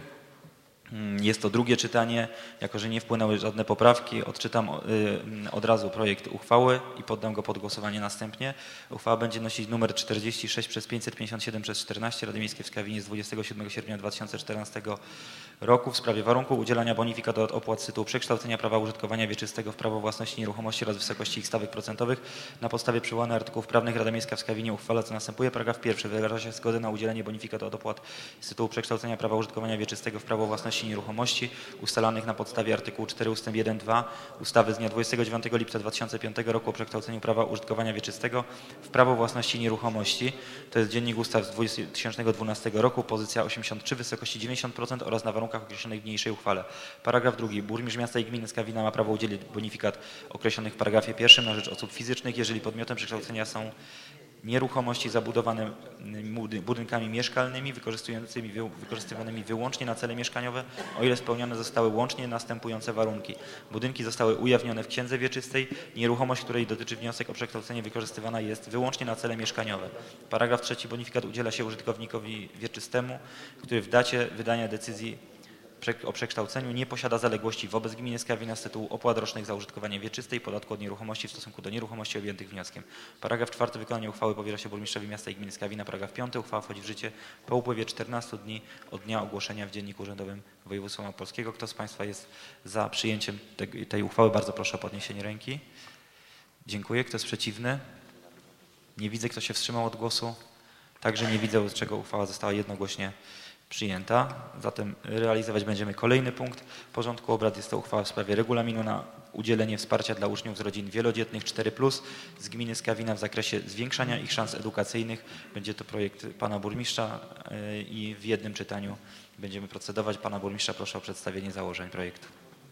Jest to drugie czytanie. Jako że nie wpłynęły żadne poprawki, odczytam od razu projekt uchwały i poddam go pod głosowanie następnie. Uchwała będzie nosić numer czterdzieści sześć przez pięćset pięćdziesiąt siedem przez czternaście Rady Miejskiej w Skawinie z dwudziestego siódmego sierpnia dwa tysiące czternastego roku w sprawie warunku udzielania bonifikat od opłat z tytułu przekształcenia prawa użytkowania wieczystego w prawo własności nieruchomości oraz wysokości ich stawek procentowych na podstawie przywołanych artykułów prawnych. Rada Miejska w Skawinie uchwala, co następuje. Paragraf pierwszy. Wyraża się zgodę na udzielenie bonifikat od opłat z tytułu przekształcenia prawa użytkowania wieczystego w prawo własności nieruchomości ustalanych na podstawie artykułu cztery ustęp jeden dwa ustawy z dnia dwudziestego dziewiątego lipca dwa tysiące piątego roku o przekształceniu prawa użytkowania wieczystego w prawo własności nieruchomości. To jest Dziennik Ustaw z dwa tysiące dwunastego roku, pozycja osiemdziesiąt trzy, wysokości dziewięćdziesiąt procent oraz na warunkach określonych w niniejszej uchwale. Paragraf drugi. Burmistrz miasta i gminy Skawina ma prawo udzielić bonifikat określonych w paragrafie pierwszym na rzecz osób fizycznych, jeżeli podmiotem przekształcenia są nieruchomości zabudowane budynkami mieszkalnymi wykorzystującymi, wykorzystywanymi wyłącznie na cele mieszkaniowe, o ile spełnione zostały łącznie następujące warunki. Budynki zostały ujawnione w księdze wieczystej, nieruchomość, której dotyczy wniosek o przekształcenie, wykorzystywana jest wyłącznie na cele mieszkaniowe. Paragraf trzeci. Bonifikat udziela się użytkownikowi wieczystemu, który w dacie wydania decyzji o przekształceniu nie posiada zaległości wobec gminy Skawina z tytułu opłat rocznych za użytkowanie wieczyste i podatku od nieruchomości w stosunku do nieruchomości objętych wnioskiem. Paragraf czwarty. Wykonanie uchwały powierza się burmistrzowi miasta i gminy Skawina. Paragraf piąty. Uchwała wchodzi w życie po upływie czternastu dni od dnia ogłoszenia w Dzienniku Urzędowym Województwa Małopolskiego. Kto z Państwa jest za przyjęciem tej, tej uchwały? Bardzo proszę o podniesienie ręki. Dziękuję. Kto jest przeciwny? Nie widzę. Kto się wstrzymał od głosu? Także nie widzę, z czego uchwała została jednogłośnie przyjęta. Zatem realizować będziemy kolejny punkt porządku obrad. Jest to uchwała w sprawie regulaminu na udzielenie wsparcia dla uczniów z rodzin wielodzietnych cztery plus z gminy Skawina w zakresie zwiększania ich szans edukacyjnych. Będzie to projekt pana burmistrza i w jednym czytaniu będziemy procedować. Pana burmistrza proszę o przedstawienie założeń projektu.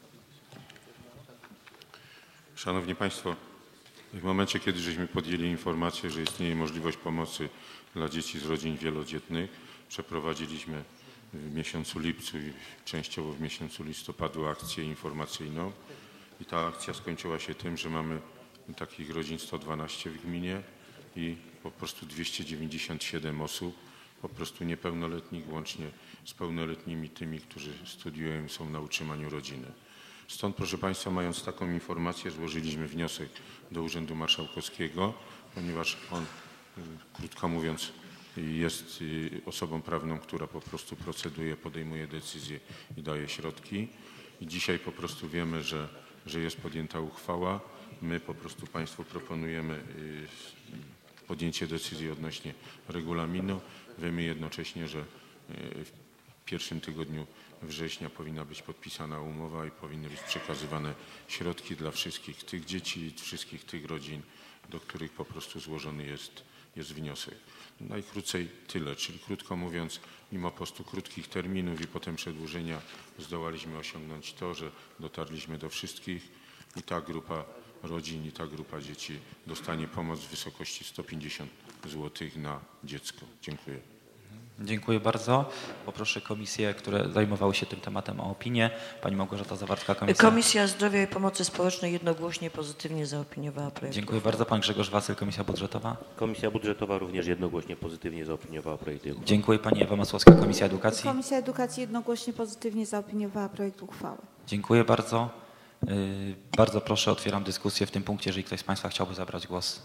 Szanowni Państwo, w momencie, kiedy żeśmy podjęli informację, że istnieje możliwość pomocy dla dzieci z rodzin wielodzietnych, przeprowadziliśmy w miesiącu lipcu i częściowo w miesiącu listopadu akcję informacyjną i ta akcja skończyła się tym, że mamy takich rodzin sto dwanaście w gminie i po prostu dwieście dziewięćdziesiąt siedem osób, po prostu niepełnoletnich, łącznie z pełnoletnimi tymi, którzy studiują i są na utrzymaniu rodziny. Stąd, proszę Państwa, mając taką informację, złożyliśmy wniosek do Urzędu Marszałkowskiego, ponieważ on, krótko mówiąc, jest osobą prawną, która po prostu proceduje, podejmuje decyzje i daje środki. I dzisiaj po prostu wiemy, że, że jest podjęta uchwała. My po prostu Państwu proponujemy podjęcie decyzji odnośnie regulaminu. Wiemy jednocześnie, że w pierwszym tygodniu września powinna być podpisana umowa i powinny być przekazywane środki dla wszystkich tych dzieci i wszystkich tych rodzin, do których po prostu złożony jest, jest wniosek. Najkrócej tyle, czyli krótko mówiąc, mimo po prostu krótkich terminów i potem przedłużenia zdołaliśmy osiągnąć to, że dotarliśmy do wszystkich i ta grupa rodzin i ta grupa dzieci dostanie pomoc w wysokości sto pięćdziesiąt złotych na dziecko. Dziękuję. Dziękuję bardzo. Poproszę komisje, które zajmowały się tym tematem, o opinię. Pani Małgorzata Zawarska, Komisja. Komisja Zdrowia i Pomocy Społecznej jednogłośnie pozytywnie zaopiniowała projekt. Dziękuję bardzo. Pan Grzegorz Wasyl, Komisja Budżetowa. Komisja Budżetowa również jednogłośnie pozytywnie zaopiniowała projekt uchwały. Dziękuję. Pani Ewa Masłowska, Komisja Edukacji. Komisja Edukacji jednogłośnie pozytywnie zaopiniowała projekt uchwały. Dziękuję bardzo. Yy, bardzo proszę, otwieram dyskusję w tym punkcie, jeżeli ktoś z Państwa chciałby zabrać głos.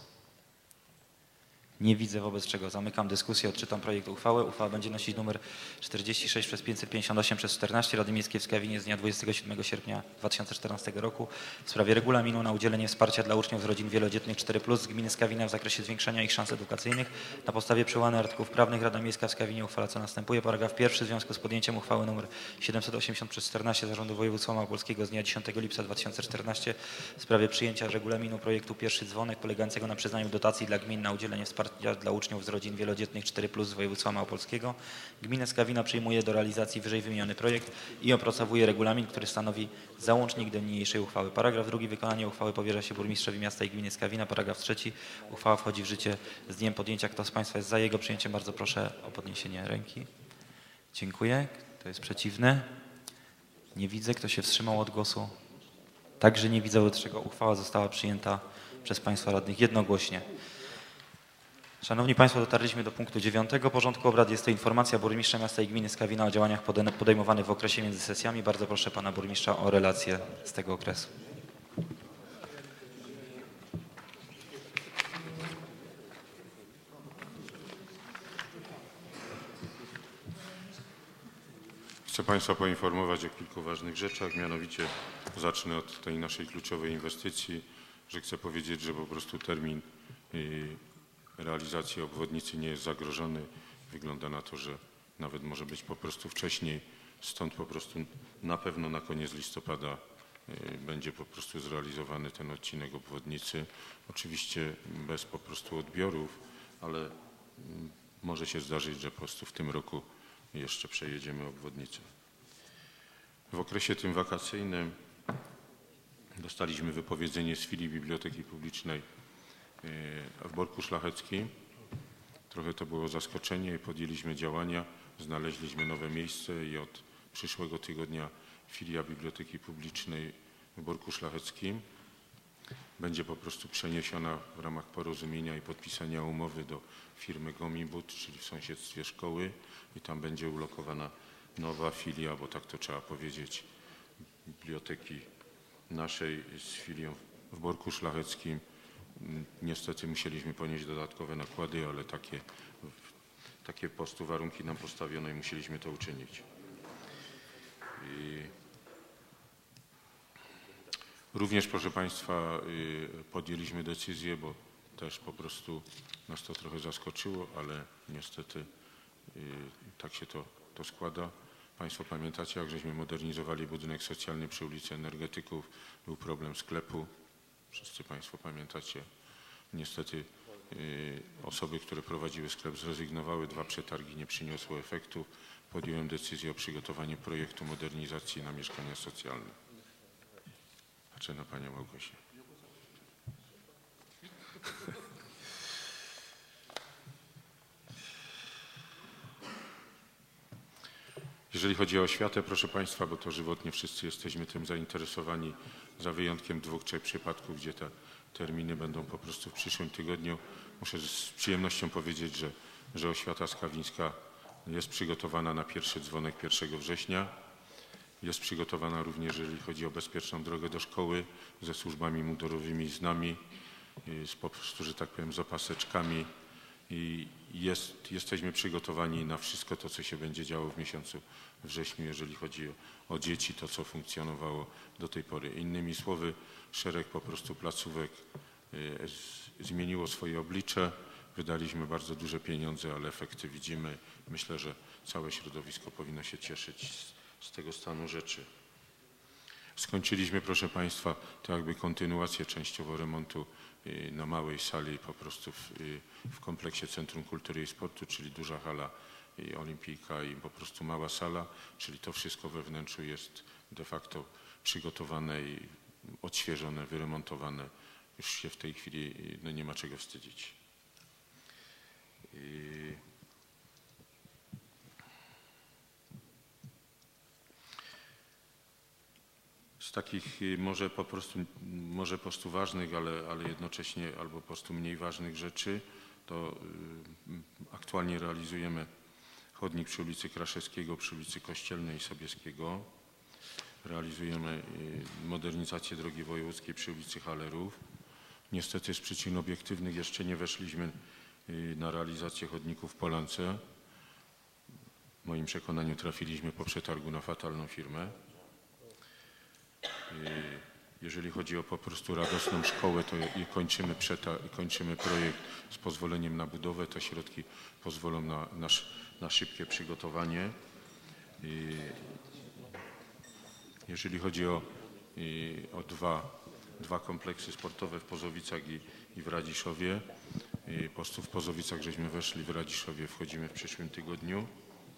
Nie widzę, wobec czego zamykam dyskusję, odczytam projekt uchwały. Uchwała będzie nosić numer czterdzieści sześć przez pięćset pięćdziesiąt osiem przez czternaście Rady Miejskiej w Skawinie z dnia dwudziestego siódmego sierpnia dwa tysiące czternastego roku w sprawie regulaminu na udzielenie wsparcia dla uczniów z rodzin wielodzietnych cztery plus z gminy Skawina w zakresie zwiększania ich szans edukacyjnych. Na podstawie przywołanych artykułów prawnych Rada Miejska w Skawinie uchwala co następuje. Paragraf pierwszy. W związku z podjęciem uchwały nr siedemset osiemdziesiąt przez czternaście Zarządu Województwa Małopolskiego z dnia dziesiątego lipca dwa tysiące czternastego w sprawie przyjęcia regulaminu projektu Pierwszy Dzwonek polegającego na przyznaniu dotacji dla gmin na udzielenie wsparcia dla uczniów z rodzin wielodzietnych cztery plus z województwa małopolskiego. Gmina Skawina przyjmuje do realizacji wyżej wymieniony projekt i opracowuje regulamin, który stanowi załącznik do niniejszej uchwały. Paragraf drugi. Wykonanie uchwały powierza się burmistrzowi miasta i gminy Skawina. Paragraf trzeci. Uchwała wchodzi w życie z dniem podjęcia. Kto z Państwa jest za jego przyjęciem? Bardzo proszę o podniesienie ręki. Dziękuję. Kto jest przeciwny? Nie widzę. Kto się wstrzymał od głosu? Także nie widzę, od czego uchwała została przyjęta przez Państwa radnych jednogłośnie. Szanowni Państwo, dotarliśmy do punktu dziewiątego porządku obrad. Jest to informacja burmistrza miasta i gminy Skawina o działaniach podejmowanych w okresie między sesjami. Bardzo proszę pana burmistrza o relację z tego okresu. Chcę Państwa poinformować o kilku ważnych rzeczach, mianowicie zacznę od tej naszej kluczowej inwestycji, że chcę powiedzieć, że po prostu termin realizacji obwodnicy nie jest zagrożony. Wygląda na to, że nawet może być po prostu wcześniej, stąd po prostu na pewno na koniec listopada będzie po prostu zrealizowany ten odcinek obwodnicy. Oczywiście bez po prostu odbiorów, ale może się zdarzyć, że po prostu w tym roku jeszcze przejedziemy obwodnicę. W okresie tym wakacyjnym dostaliśmy wypowiedzenie z filii Biblioteki Publicznej w Borku Szlacheckim. Trochę to było zaskoczenie i podjęliśmy działania, znaleźliśmy nowe miejsce i od przyszłego tygodnia filia Biblioteki Publicznej w Borku Szlacheckim będzie po prostu przeniesiona w ramach porozumienia i podpisania umowy do firmy Gomibud, czyli w sąsiedztwie szkoły i tam będzie ulokowana nowa filia, bo tak to trzeba powiedzieć, biblioteki naszej z filią w Borku Szlacheckim. Niestety musieliśmy ponieść dodatkowe nakłady, ale takie, takie po prostu warunki nam postawiono i musieliśmy to uczynić. I również, proszę Państwa, podjęliśmy decyzję, bo też po prostu nas to trochę zaskoczyło, ale niestety tak się to, to składa. Państwo pamiętacie, jak żeśmy modernizowali budynek socjalny przy ulicy Energetyków, był problem sklepu. Wszyscy Państwo pamiętacie. Niestety osoby, które prowadziły sklep, zrezygnowały, dwa przetargi nie przyniosły efektu. Podjąłem decyzję o przygotowaniu projektu modernizacji na mieszkania socjalne. Patrzę na Panią Małgosię. Jeżeli chodzi o oświatę, proszę Państwa, bo to żywotnie wszyscy jesteśmy tym zainteresowani, za wyjątkiem dwóch, trzech przypadków, gdzie te terminy będą po prostu w przyszłym tygodniu. Muszę z przyjemnością powiedzieć, że, że oświata skawińska jest przygotowana na pierwszy dzwonek pierwszego września. Jest przygotowana również, jeżeli chodzi o bezpieczną drogę do szkoły, ze służbami mundurowymi, z nami, z, po prostu, że tak powiem, z opaseczkami. I jest, jesteśmy przygotowani na wszystko to, co się będzie działo w miesiącu wrześniu, jeżeli chodzi o, o dzieci, to co funkcjonowało do tej pory. Innymi słowy, szereg po prostu placówek y, z, zmieniło swoje oblicze. Wydaliśmy bardzo duże pieniądze, ale efekty widzimy. Myślę, że całe środowisko powinno się cieszyć z, z tego stanu rzeczy. Skończyliśmy, proszę Państwa, to jakby kontynuację częściowo remontu na małej sali po prostu w, w kompleksie Centrum Kultury i Sportu, czyli duża hala i olimpijka i po prostu mała sala, czyli to wszystko we wnętrzu jest de facto przygotowane i odświeżone, wyremontowane. Już się w tej chwili no, nie ma czego wstydzić. I z takich może po prostu, może po prostu ważnych, ale, ale jednocześnie albo po prostu mniej ważnych rzeczy, to aktualnie realizujemy chodnik przy ulicy Kraszewskiego, przy ulicy Kościelnej i Sobieskiego. Realizujemy modernizację drogi wojewódzkiej przy ulicy Halerów. Niestety z przyczyn obiektywnych jeszcze nie weszliśmy na realizację chodników w Polance. W moim przekonaniu trafiliśmy po przetargu na fatalną firmę. Jeżeli chodzi o po prostu radosną szkołę, to kończymy, kończymy projekt z pozwoleniem na budowę. Te środki pozwolą na, na, na szybkie przygotowanie. Jeżeli chodzi o, o dwa, dwa kompleksy sportowe w Pozowicach i, i w Radziszowie, po prostu w Pozowicach żeśmy weszli, w Radziszowie wchodzimy w przyszłym tygodniu.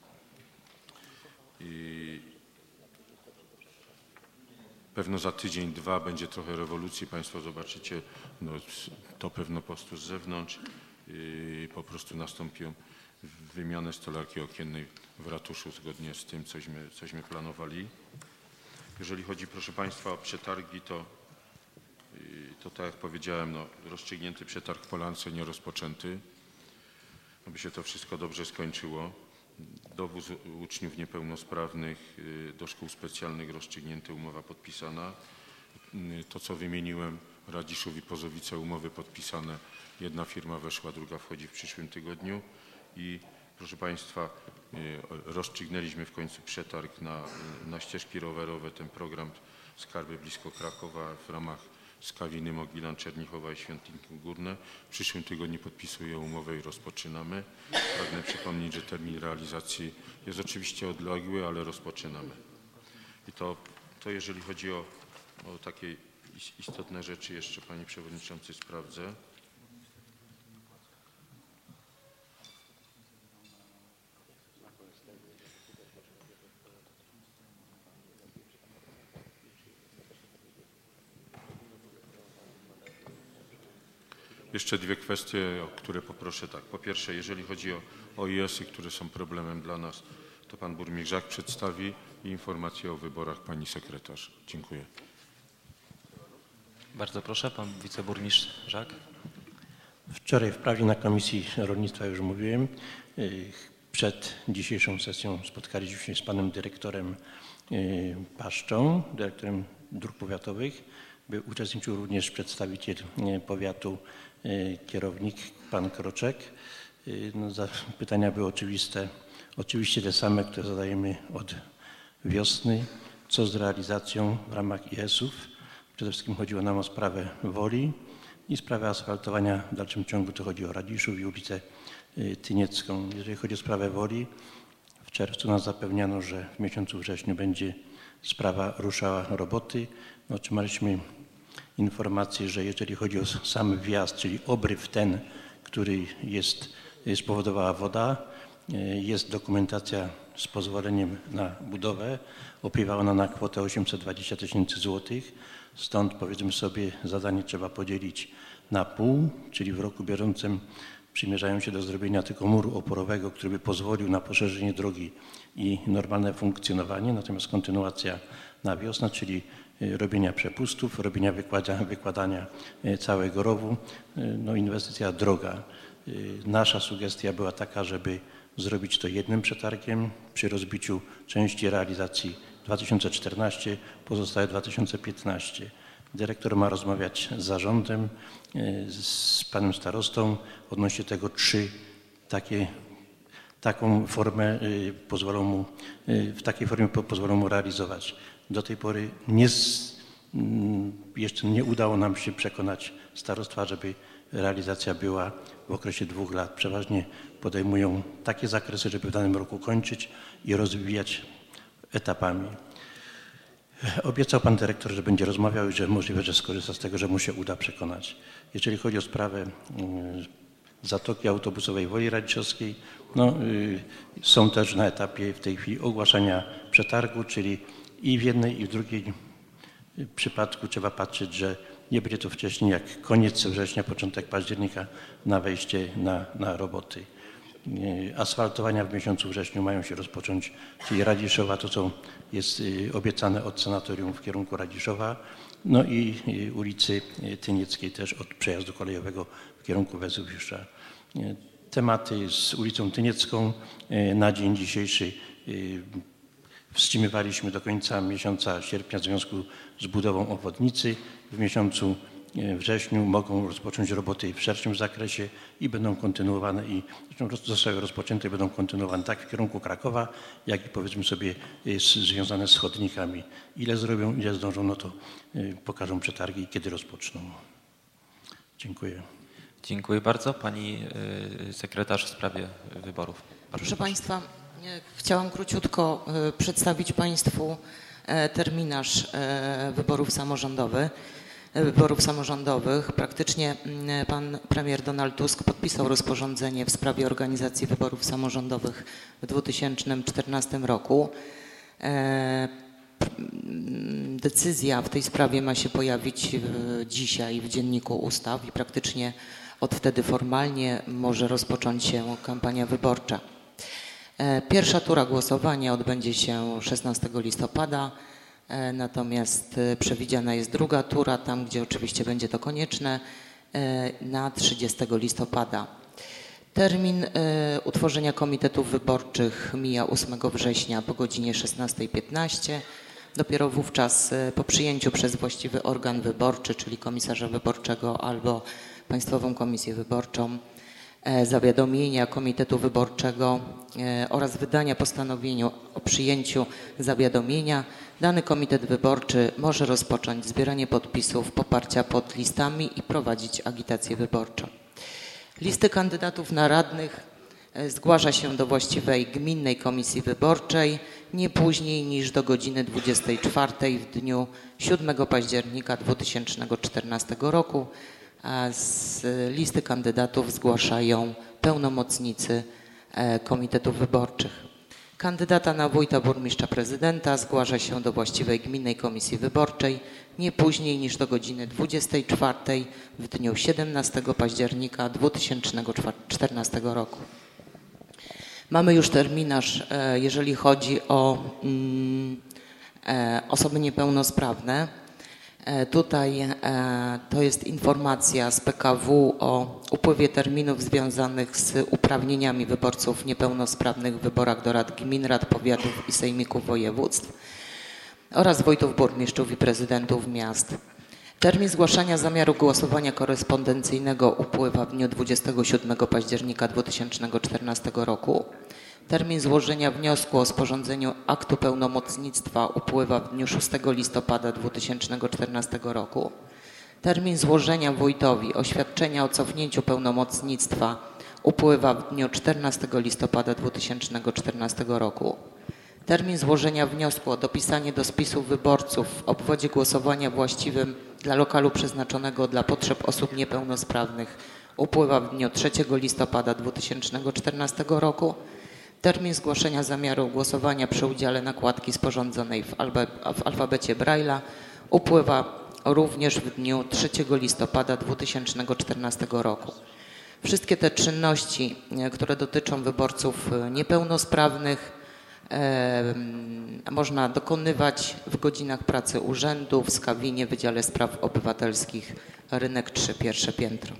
I pewno za tydzień, dwa będzie trochę rewolucji. Państwo zobaczycie, no, to pewno po prostu z zewnątrz yy, po prostu nastąpią wymianę stolarki okiennej w ratuszu zgodnie z tym, cośmy, cośmy planowali. Jeżeli chodzi, proszę Państwa, o przetargi, to, yy, to tak jak powiedziałem, no, rozstrzygnięty przetarg w Polance, nie rozpoczęty, aby się to wszystko dobrze skończyło. Dowóz uczniów niepełnosprawnych do szkół specjalnych rozstrzygnięty, umowa podpisana. To, co wymieniłem, Radziszów i Pozowice, umowy podpisane. Jedna firma weszła, druga wchodzi w przyszłym tygodniu. I proszę Państwa, rozstrzygnęliśmy w końcu przetarg na, na ścieżki rowerowe. Ten program Skarby blisko Krakowa w ramach Skawiny, Mogilan, Czernichowa i Świątynki Górne. W przyszłym tygodniu podpisuję umowę i rozpoczynamy. Pragnę przypomnieć, że termin realizacji jest oczywiście odległy, ale rozpoczynamy. I to, to jeżeli chodzi o, o takie istotne rzeczy, jeszcze Panie Przewodniczący sprawdzę. Jeszcze dwie kwestie, o które poproszę tak. Po pierwsze, jeżeli chodzi o O I S-y, które są problemem dla nas, to Pan Burmistrz Żak przedstawi i informację o wyborach Pani Sekretarz. Dziękuję. Bardzo proszę, Pan Wiceburmistrz Żak. Wczoraj w prawie na Komisji Rolnictwa już mówiłem. przed dzisiejszą sesją spotkaliśmy się z panem dyrektorem Paszczą, dyrektorem dróg powiatowych. Był, uczestniczył również przedstawiciel powiatu, kierownik, pan Kroczek. No, pytania były oczywiste, oczywiście te same, które zadajemy od wiosny. Co z realizacją w ramach I S ów? Przede wszystkim chodziło nam o sprawę Woli i sprawę asfaltowania. W dalszym ciągu to chodzi o Radziszów i ulicę Tyniecką. Jeżeli chodzi o sprawę Woli, w czerwcu nas zapewniano, że w miesiącu wrześniu będzie sprawa ruszała roboty. No, otrzymaliśmy informację, że jeżeli chodzi o sam wjazd, czyli obryw ten, który jest, spowodowała woda, jest dokumentacja z pozwoleniem na budowę. Opiewa ona na kwotę osiemset dwadzieścia tysięcy złotych. Stąd powiedzmy sobie zadanie trzeba podzielić na pół, czyli w roku bieżącym przymierzają się do zrobienia tylko muru oporowego, który by pozwolił na poszerzenie drogi i normalne funkcjonowanie, natomiast kontynuacja na wiosnę, czyli robienia przepustów, robienia wykłada, wykładania całego rowu, no inwestycja droga. Nasza sugestia była taka, żeby zrobić to jednym przetargiem przy rozbiciu części realizacji dwa tysiące czternaście, pozostałe dwa tysiące piętnaście. Dyrektor ma rozmawiać z zarządem, z panem starostą, odnośnie tego, czy takie, taką formę pozwolą mu, w takiej formie pozwolą mu realizować. Do tej pory nie, jeszcze nie udało nam się przekonać starostwa, żeby realizacja była w okresie dwóch lat. Przeważnie podejmują takie zakresy, żeby w danym roku kończyć i rozwijać etapami. Obiecał pan dyrektor, że będzie rozmawiał i że możliwe, że skorzysta z tego, że mu się uda przekonać. Jeżeli chodzi o sprawę Zatoki Autobusowej Woli Radziszowskiej, no, są też na etapie w tej chwili ogłaszania przetargu, czyli i w jednej i w drugiej przypadku trzeba patrzeć, że nie będzie to wcześniej jak koniec września, początek października na wejście na, na roboty. Asfaltowania w miesiącu wrześniu mają się rozpocząć, czyli Radziszowa, to co jest obiecane od sanatorium w kierunku Radziszowa, no i ulicy Tynieckiej też od przejazdu kolejowego w kierunku Wezowiusza. Tematy z ulicą Tyniecką na dzień dzisiejszy wstrzymywaliśmy do końca miesiąca sierpnia w związku z budową obwodnicy. W miesiącu wrześniu mogą rozpocząć roboty w szerszym zakresie i będą kontynuowane i zresztą zostały rozpoczęte i będą kontynuowane tak w kierunku Krakowa, jak i powiedzmy sobie związane z chodnikami. Ile zrobią, ile zdążą, no to pokażą przetargi, kiedy rozpoczną. Dziękuję. Dziękuję bardzo. Pani sekretarz w sprawie wyborów. Bardzo proszę Państwa, chciałam króciutko przedstawić Państwu terminarz wyborów samorządowych. wyborów samorządowych. Praktycznie pan premier Donald Tusk podpisał rozporządzenie w sprawie organizacji wyborów samorządowych w dwa tysiące czternastym roku. Decyzja w tej sprawie ma się pojawić dzisiaj w Dzienniku Ustaw i praktycznie od wtedy formalnie może rozpocząć się kampania wyborcza. Pierwsza tura głosowania odbędzie się szesnastego listopada. Natomiast przewidziana jest druga tura, tam gdzie oczywiście będzie to konieczne, na trzydziestego listopada. Termin utworzenia komitetów wyborczych mija ósmego września po godzinie szesnastej piętnaście. Dopiero wówczas po przyjęciu przez właściwy organ wyborczy, czyli komisarza wyborczego albo Państwową Komisję Wyborczą, zawiadomienia Komitetu Wyborczego oraz wydania postanowienia o przyjęciu zawiadomienia, dany komitet wyborczy może rozpocząć zbieranie podpisów poparcia pod listami i prowadzić agitację wyborczą. Listy kandydatów na radnych zgłasza się do właściwej gminnej komisji wyborczej nie później niż do godziny dwudziestej czwartej w dniu siódmego października dwa tysiące czternastego roku. A z listy kandydatów zgłaszają pełnomocnicy komitetów wyborczych. Kandydata na wójta, burmistrza, prezydenta zgłasza się do właściwej gminnej komisji wyborczej nie później niż do godziny dwudziestej czwartej w dniu siedemnastego października dwa tysiące czternastego roku. Mamy już terminarz, jeżeli chodzi o osoby niepełnosprawne. Tutaj to jest informacja z P K W o upływie terminów związanych z uprawnieniami wyborców niepełnosprawnych w wyborach do rad gmin, rad powiatów i sejmików województw oraz wójtów, burmistrzów i prezydentów miast. Termin zgłaszania zamiaru głosowania korespondencyjnego upływa w dniu dwudziestego siódmego października dwa tysiące czternastego roku. Termin złożenia wniosku o sporządzeniu aktu pełnomocnictwa upływa w dniu szóstego listopada dwa tysiące czternastego roku. Termin złożenia wójtowi oświadczenia o cofnięciu pełnomocnictwa upływa w dniu czternastego listopada dwa tysiące czternastego roku. Termin złożenia wniosku o dopisanie do spisu wyborców w obwodzie głosowania właściwym dla lokalu przeznaczonego dla potrzeb osób niepełnosprawnych upływa w dniu trzeciego listopada dwa tysiące czternastego roku. Termin zgłoszenia zamiaru głosowania przy udziale nakładki sporządzonej w, albe, w alfabecie Braille'a upływa również w dniu trzeciego listopada dwa tysiące czternastego roku. Wszystkie te czynności, które dotyczą wyborców niepełnosprawnych, e, można dokonywać w godzinach pracy urzędu w Skawinie, Wydziale Spraw Obywatelskich, Rynek trzy, pierwsze piętro.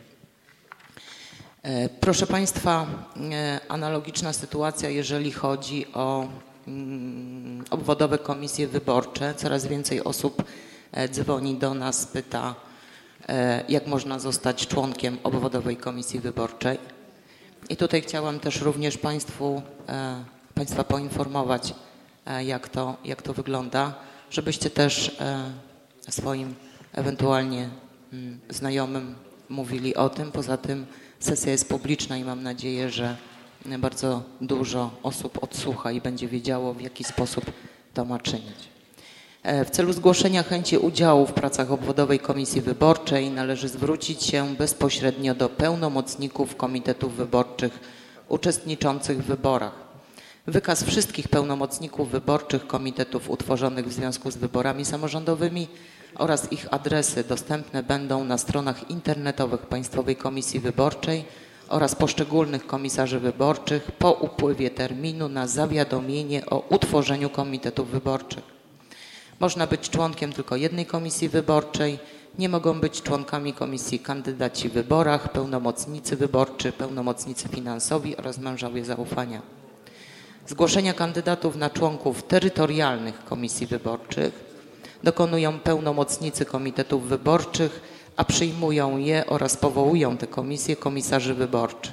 Proszę Państwa, analogiczna sytuacja, jeżeli chodzi o obwodowe komisje wyborcze. Coraz więcej osób dzwoni do nas, pyta, jak można zostać członkiem obwodowej komisji wyborczej. I tutaj chciałam też również Państwu, Państwa poinformować, jak to, jak to wygląda, żebyście też swoim ewentualnie znajomym mówili o tym. Poza tym sesja jest publiczna i mam nadzieję, że bardzo dużo osób odsłucha i będzie wiedziało, w jaki sposób to ma czynić. W celu zgłoszenia chęci udziału w pracach obwodowej komisji wyborczej należy zwrócić się bezpośrednio do pełnomocników komitetów wyborczych uczestniczących w wyborach. Wykaz wszystkich pełnomocników wyborczych komitetów utworzonych w związku z wyborami samorządowymi oraz ich adresy dostępne będą na stronach internetowych Państwowej Komisji Wyborczej oraz poszczególnych komisarzy wyborczych po upływie terminu na zawiadomienie o utworzeniu komitetów wyborczych. Można być członkiem tylko jednej komisji wyborczej, nie mogą być członkami komisji kandydaci w wyborach, pełnomocnicy wyborczy, pełnomocnicy finansowi oraz mężowie zaufania. Zgłoszenia kandydatów na członków terytorialnych komisji wyborczych dokonują pełnomocnicy komitetów wyborczych, a przyjmują je oraz powołują te komisje komisarzy wyborczy.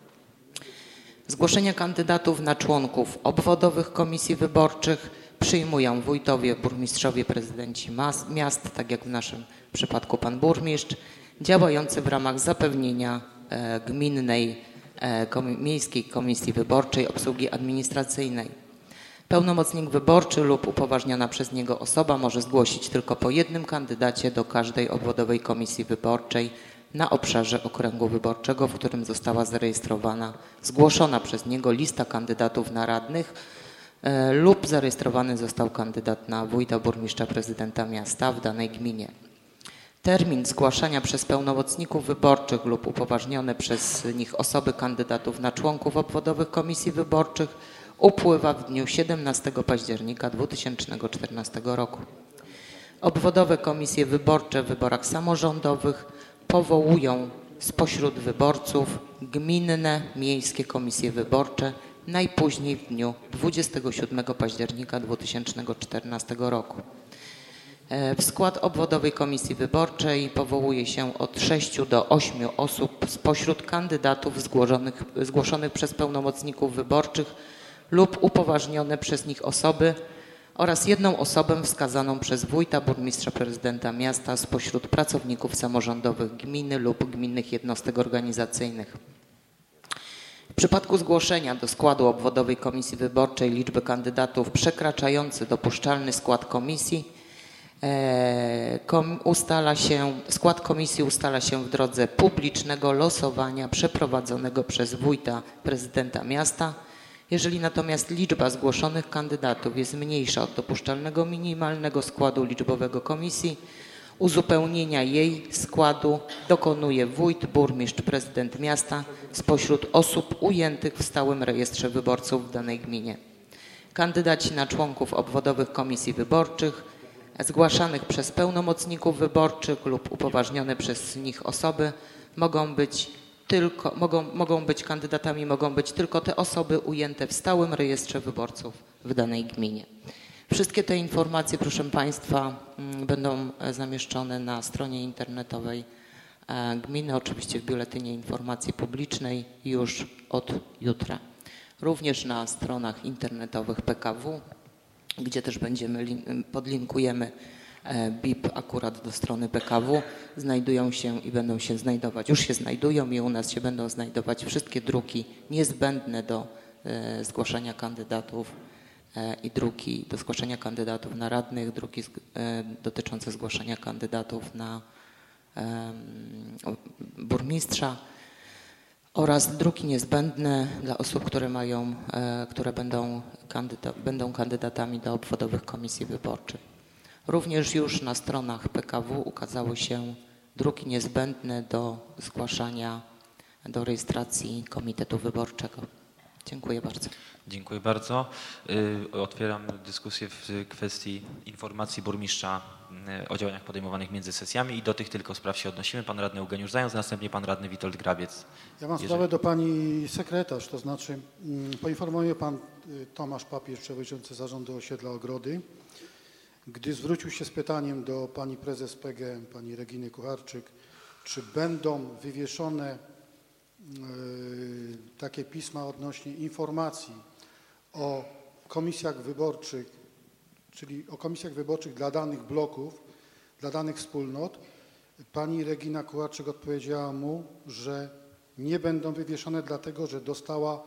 Zgłoszenia kandydatów na członków obwodowych komisji wyborczych przyjmują wójtowie, burmistrzowie, prezydenci miast, tak jak w naszym przypadku pan burmistrz, działający w ramach zapewnienia e, gminnej, e, komi miejskiej komisji wyborczej obsługi administracyjnej. Pełnomocnik wyborczy lub upoważniona przez niego osoba może zgłosić tylko po jednym kandydacie do każdej obwodowej komisji wyborczej na obszarze okręgu wyborczego, w którym została zarejestrowana, zgłoszona przez niego lista kandydatów na radnych e, lub zarejestrowany został kandydat na wójta, burmistrza, prezydenta miasta w danej gminie. Termin zgłaszania przez pełnomocników wyborczych lub upoważnione przez nich osoby kandydatów na członków obwodowych komisji wyborczych upływa w dniu siedemnastego października dwa tysiące czternastego roku. Obwodowe komisje wyborcze w wyborach samorządowych powołują spośród wyborców gminne, miejskie komisje wyborcze najpóźniej w dniu dwudziestego siódmego października dwa tysiące czternastego roku. W skład obwodowej komisji wyborczej powołuje się od sześciu do ośmiu osób spośród kandydatów zgłoszonych, zgłoszonych przez pełnomocników wyborczych lub upoważnione przez nich osoby oraz jedną osobę wskazaną przez wójta, burmistrza, prezydenta miasta spośród pracowników samorządowych gminy lub gminnych jednostek organizacyjnych. W przypadku zgłoszenia do składu obwodowej komisji wyborczej liczby kandydatów przekraczający dopuszczalny skład komisji, e, kom, ustala się, skład komisji ustala się w drodze publicznego losowania przeprowadzonego przez wójta, prezydenta miasta. Jeżeli natomiast liczba zgłoszonych kandydatów jest mniejsza od dopuszczalnego minimalnego składu liczbowego komisji, uzupełnienia jej składu dokonuje wójt, burmistrz, prezydent miasta spośród osób ujętych w stałym rejestrze wyborców w danej gminie. Kandydaci na członków obwodowych komisji wyborczych zgłaszanych przez pełnomocników wyborczych lub upoważnione przez nich osoby mogą być tylko, mogą, mogą być kandydatami, mogą być tylko te osoby ujęte w stałym rejestrze wyborców w danej gminie. Wszystkie te informacje, proszę Państwa, będą zamieszczone na stronie internetowej gminy, oczywiście w Biuletynie Informacji Publicznej już od jutra. Również na stronach internetowych P K W, gdzie też będziemy, podlinkujemy B I P akurat do strony P K W, znajdują się i będą się znajdować, już się znajdują i u nas się będą znajdować wszystkie druki niezbędne do zgłaszania kandydatów i druki do zgłaszania kandydatów na radnych, druki dotyczące zgłaszania kandydatów na burmistrza oraz druki niezbędne dla osób, które mają, które będą, kandyda będą kandydatami do obwodowych komisji wyborczych. Również już na stronach P K W ukazały się druki niezbędne do zgłaszania, do rejestracji komitetu wyborczego. Dziękuję bardzo. Dziękuję bardzo. Otwieram dyskusję w kwestii informacji burmistrza o działaniach podejmowanych między sesjami i do tych tylko spraw się odnosimy. Pan radny Eugeniusz Zając, następnie pan radny Witold Grabiec. Ja mam sprawę do pani sekretarz, to znaczy poinformuje pan Tomasz Papież, przewodniczący zarządu osiedla Ogrody, gdy zwrócił się z pytaniem do pani prezes P G M, pani Reginy Kucharczyk, czy będą wywieszone takie pisma odnośnie informacji o komisjach wyborczych, czyli o komisjach wyborczych dla danych bloków, dla danych wspólnot. Pani Regina Kucharczyk odpowiedziała mu, że nie będą wywieszone, dlatego że dostała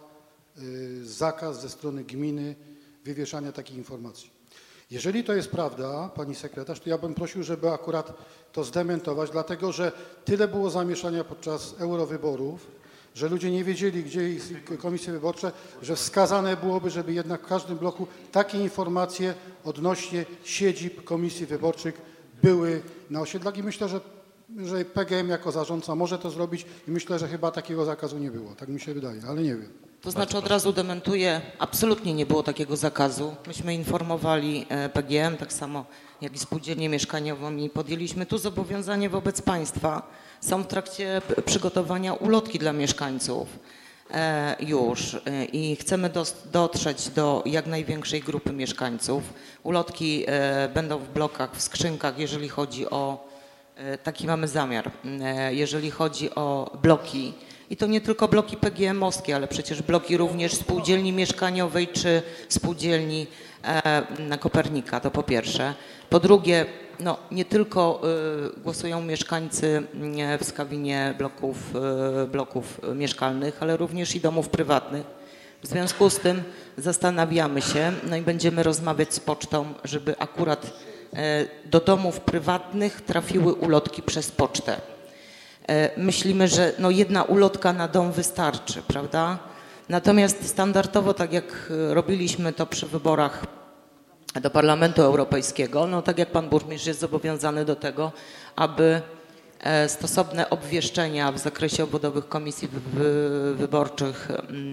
zakaz ze strony gminy wywieszania takich informacji. Jeżeli to jest prawda, pani sekretarz, to ja bym prosił, żeby akurat to zdementować, dlatego że tyle było zamieszania podczas eurowyborów, że ludzie nie wiedzieli, gdzie jest komisje wyborcze, że wskazane byłoby, żeby jednak w każdym bloku takie informacje odnośnie siedzib komisji wyborczych były na osiedlach i myślę, że, że P G M jako zarządca może to zrobić i myślę, że chyba takiego zakazu nie było. Tak mi się wydaje, ale nie wiem. To znaczy od razu dementuję, absolutnie nie było takiego zakazu. Myśmy informowali P G M, tak samo jak i spółdzielnię mieszkaniową i podjęliśmy tu zobowiązanie wobec państwa. Są w trakcie przygotowania ulotki dla mieszkańców e, już e, i chcemy dos, dotrzeć do jak największej grupy mieszkańców. Ulotki e, będą w blokach, w skrzynkach, jeżeli chodzi o, e, taki mamy zamiar, e, jeżeli chodzi o bloki. I to nie tylko bloki P G M-owskie, ale przecież bloki również spółdzielni mieszkaniowej czy spółdzielni e, na Kopernika, to po pierwsze. Po drugie, no, nie tylko y, głosują mieszkańcy y, w Skawinie bloków, y, bloków mieszkalnych, ale również i domów prywatnych. W związku z tym zastanawiamy się, no i będziemy rozmawiać z pocztą, żeby akurat y, do domów prywatnych trafiły ulotki przez pocztę. Y, myślimy, że no, jedna ulotka na dom wystarczy, prawda? Natomiast standardowo, tak jak robiliśmy to przy wyborach do Parlamentu Europejskiego, no tak jak pan burmistrz jest zobowiązany do tego, aby stosowne obwieszczenia w zakresie obwodowych komisji wyborczych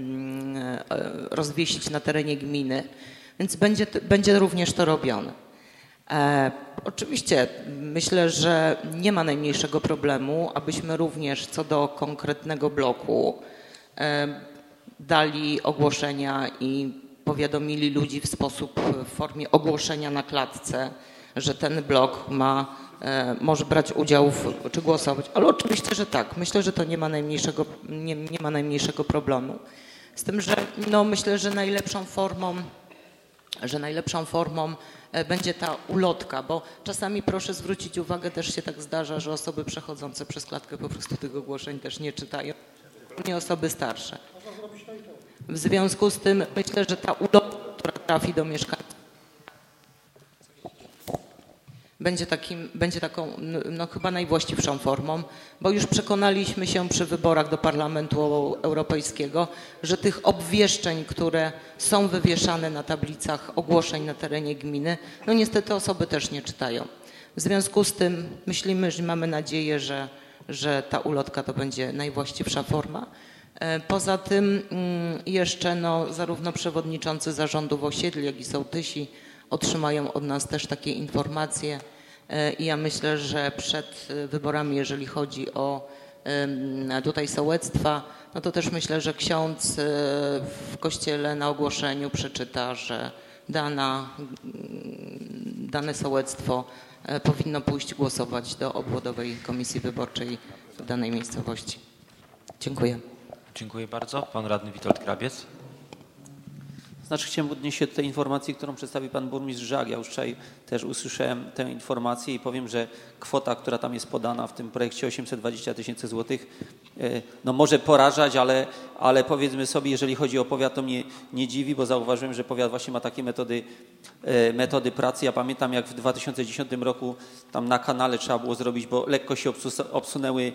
rozwiesić na terenie gminy, więc będzie, będzie również to robione. E, oczywiście myślę, że nie ma najmniejszego problemu, abyśmy również co do konkretnego bloku e, dali ogłoszenia i powiadomili ludzi w sposób, w formie ogłoszenia na klatce, że ten blok ma, e, może brać udział w, czy głosować. Ale oczywiście, że tak. Myślę, że to nie ma najmniejszego, nie, nie ma najmniejszego problemu. Z tym, że no, myślę, że najlepszą formą, że najlepszą formą e, będzie ta ulotka, bo czasami proszę zwrócić uwagę, też się tak zdarza, że osoby przechodzące przez klatkę po prostu tych ogłoszeń też nie czytają. Nie osoby starsze. W związku z tym myślę, że ta ulotka, która trafi do mieszkańców, będzie, takim, będzie taką no, chyba najwłaściwszą formą, bo już przekonaliśmy się przy wyborach do Parlamentu Europejskiego, że tych obwieszczeń, które są wywieszane na tablicach ogłoszeń na terenie gminy, no niestety osoby też nie czytają. W związku z tym myślimy, że mamy nadzieję, że, że ta ulotka to będzie najwłaściwsza forma. Poza tym jeszcze no, zarówno przewodniczący zarządów osiedli, jak i sołtysi otrzymają od nas też takie informacje i ja myślę, że przed wyborami, jeżeli chodzi o tutaj sołectwa, no to też myślę, że ksiądz w kościele na ogłoszeniu przeczyta, że dana, dane sołectwo powinno pójść głosować do obwodowej komisji wyborczej w danej miejscowości. Dziękuję. Dziękuję bardzo. Pan radny Witold Grabiec. Znaczy chciałem odnieść się do tej informacji, którą przedstawił pan burmistrz Żak. Ja już wczoraj też usłyszałem tę informację i powiem, że kwota, która tam jest podana w tym projekcie osiemset dwadzieścia tysięcy złotych, no może porażać, ale, ale powiedzmy sobie, jeżeli chodzi o powiat, to mnie nie dziwi, bo zauważyłem, że powiat właśnie ma takie metody, metody pracy. Ja pamiętam, jak w dwa tysiące dziesiątym roku tam na kanale trzeba było zrobić, bo lekko się obsunęły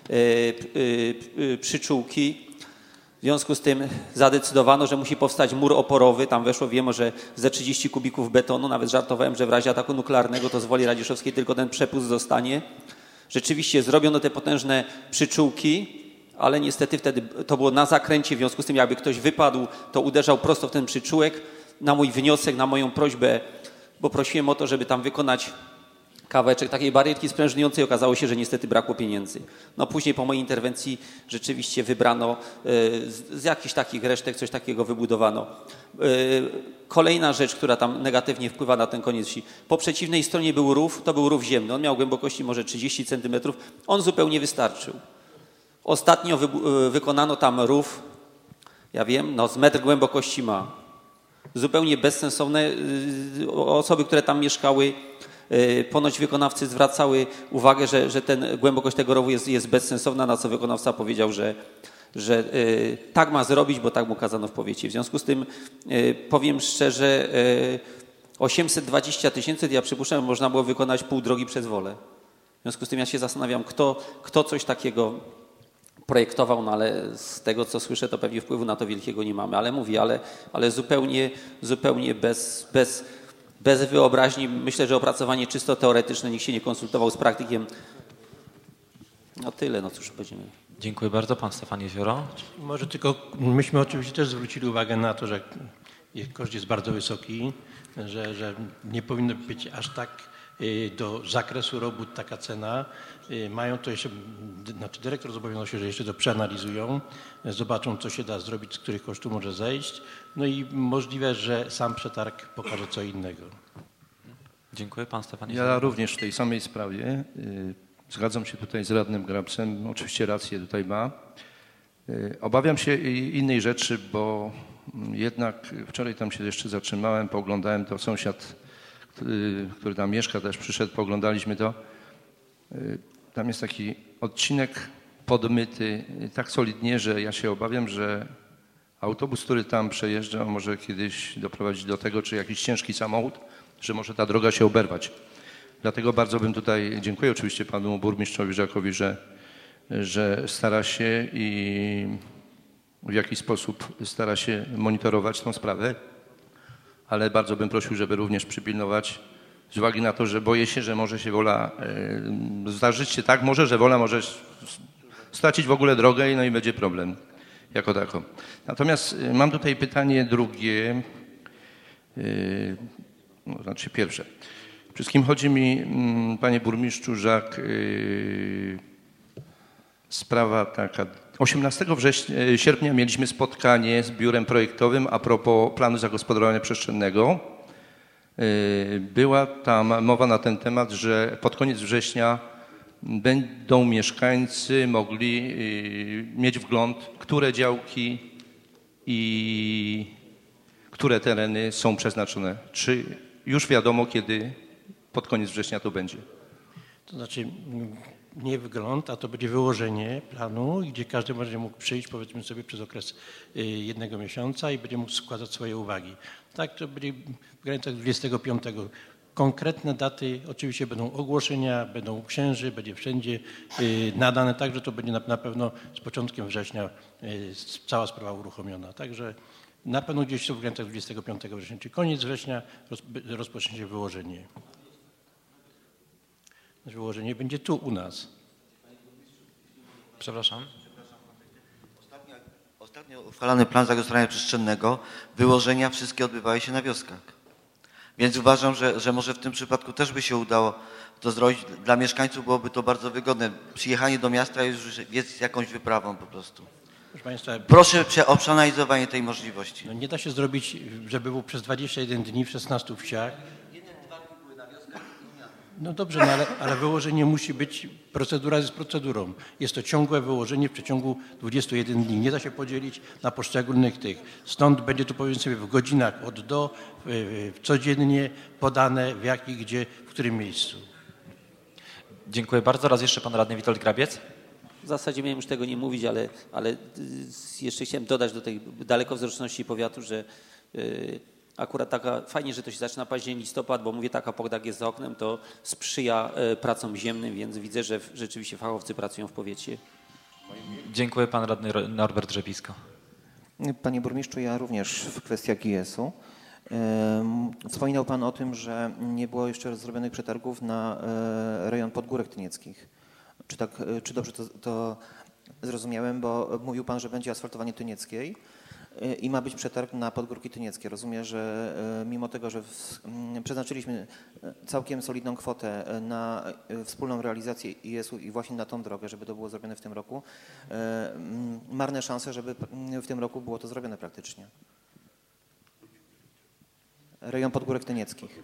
przyczółki. W związku z tym zadecydowano, że musi powstać mur oporowy. Tam weszło, wiemy, że ze trzydzieści kubików betonu. Nawet żartowałem, że w razie ataku nuklearnego to z woli Radziszowskiej tylko ten przepust zostanie. Rzeczywiście zrobiono te potężne przyczółki, ale niestety wtedy to było na zakręcie. W związku z tym jakby ktoś wypadł, to uderzał prosto w ten przyczółek. Na mój wniosek, na moją prośbę, bo prosiłem o to, żeby tam wykonać kawałeczek takiej barierki sprężynującej, okazało się, że niestety brakło pieniędzy. No później po mojej interwencji rzeczywiście wybrano y, z, z jakichś takich resztek, coś takiego wybudowano. Y, kolejna rzecz, która tam negatywnie wpływa na ten koniec wsi. Po przeciwnej stronie był rów, to był rów ziemny. On miał głębokości może trzydzieści centymetrów. On zupełnie wystarczył. Ostatnio wy, y, wykonano tam rów, ja wiem, no z metr głębokości ma. Zupełnie bezsensowne. Y, osoby, które tam mieszkały, ponoć wykonawcy zwracały uwagę, że, że ten, głębokość tego rowu jest, jest bezsensowna, na co wykonawca powiedział, że, że y, tak ma zrobić, bo tak mu kazano w powiecie. W związku z tym y, powiem szczerze, y, osiemset dwadzieścia tysięcy, ja przypuszczam, można było wykonać pół drogi przez Wolę. W związku z tym ja się zastanawiam, kto, kto coś takiego projektował, no ale z tego, co słyszę, to pewnie wpływu na to wielkiego nie mamy. Ale mówię, ale, ale zupełnie, zupełnie bez... bez Bez wyobraźni, myślę, że opracowanie czysto teoretyczne, nikt się nie konsultował z praktykiem. No tyle, no cóż będziemy. Dziękuję bardzo. Pan Stefan Jezioro. Może tylko, myśmy oczywiście też zwrócili uwagę na to, że koszt jest bardzo wysoki, że, że nie powinno być aż tak do zakresu robót taka cena. Mają to jeszcze, znaczy dyrektor zobowiązał się, że jeszcze to przeanalizują, zobaczą, co się da zrobić, z których kosztów może zejść. No i możliwe, że sam przetarg pokaże co innego. Dziękuję. Pan Stefan. Ja również w tej samej sprawie zgadzam się tutaj z radnym Grabcem. Oczywiście rację tutaj ma. Obawiam się innej rzeczy, bo jednak wczoraj tam się jeszcze zatrzymałem, pooglądałem to, sąsiad, który tam mieszka, też przyszedł, pooglądaliśmy to. Tam jest taki odcinek podmyty tak solidnie, że ja się obawiam, że autobus, który tam przejeżdża, może kiedyś doprowadzić do tego, czy jakiś ciężki samochód, że może ta droga się oberwać. Dlatego bardzo bym tutaj, dziękuję oczywiście panu burmistrzowi Żakowi, że, że stara się i w jakiś sposób stara się monitorować tą sprawę, ale bardzo bym prosił, żeby również przypilnować z uwagi na to, że boję się, że może się Wola, e, zdarzyć się tak, może, że Wola może stracić w ogóle drogę i no i będzie problem jako tako. Natomiast mam tutaj pytanie drugie, e, no, znaczy pierwsze. Wszystkim chodzi mi, panie burmistrzu Żak, e, sprawa taka. osiemnastego września, sierpnia mieliśmy spotkanie z biurem projektowym a propos planu zagospodarowania przestrzennego. Była tam mowa na ten temat, że pod koniec września będą mieszkańcy mogli mieć wgląd, które działki i które tereny są przeznaczone. Czy już wiadomo, kiedy pod koniec września to będzie? To znaczy nie wgląd, a to będzie wyłożenie planu, gdzie każdy będzie mógł przyjść, powiedzmy sobie, przez okres jednego miesiąca i będzie mógł składać swoje uwagi. Tak, to będzie w granicach dwudziestego piątego. Konkretne daty oczywiście będą ogłoszenia, będą księży, będzie wszędzie nadane, także to będzie na pewno z początkiem września cała sprawa uruchomiona. Także na pewno gdzieś to w granicach dwudziestego piątego września, czyli koniec września rozpocznie się wyłożenie. Wyłożenie będzie tu u nas. Przepraszam. Ostatnio, ostatnio uchwalany plan zagospodarowania przestrzennego, wyłożenia wszystkie odbywały się na wioskach. Więc uważam, że, że może w tym przypadku też by się udało to zrobić. Dla mieszkańców byłoby to bardzo wygodne. Przyjechanie do miasta już jest jakąś wyprawą po prostu. Proszę Państwa, Proszę o przeanalizowanie tej możliwości. no nie da się zrobić, żeby był przez dwadzieścia jeden dni w szesnastu wsiach. No dobrze, no ale, ale wyłożenie musi być, procedura jest procedurą. Jest to ciągłe wyłożenie w przeciągu dwudziestu jeden dni. Nie da się podzielić na poszczególnych tych. Stąd będzie tu, powiem sobie, w godzinach od do, w, w, codziennie podane w jakich, gdzie, w którym miejscu. Dziękuję bardzo. Raz jeszcze pan radny Witold Grabiec. W zasadzie miałem już tego nie mówić, ale, ale jeszcze chciałem dodać do tej dalekowzroczności powiatu, że yy, akurat taka, fajnie, że to się zaczyna październik, listopad, bo mówię, taka pogoda jak jest za oknem, to sprzyja y, pracom ziemnym, więc widzę, że rzeczywiście fachowcy pracują w powiecie. Dziękuję, pan radny Norbert Rzepisko. Panie burmistrzu, ja również w kwestiach G I S-u. Wspominał pan o tym, że nie było jeszcze zrobionych przetargów na rejon Podgórek Tynieckich. Czy, tak, czy dobrze to, to zrozumiałem, bo mówił pan, że będzie asfaltowanie Tynieckiej i ma być przetarg na Podgórki Tynieckie. Rozumiem, że mimo tego, że w, przeznaczyliśmy całkiem solidną kwotę na wspólną realizację I S-u i właśnie na tą drogę, żeby to było zrobione w tym roku, marne szanse, żeby w tym roku było to zrobione praktycznie. Rejon Podgórek Tynieckich.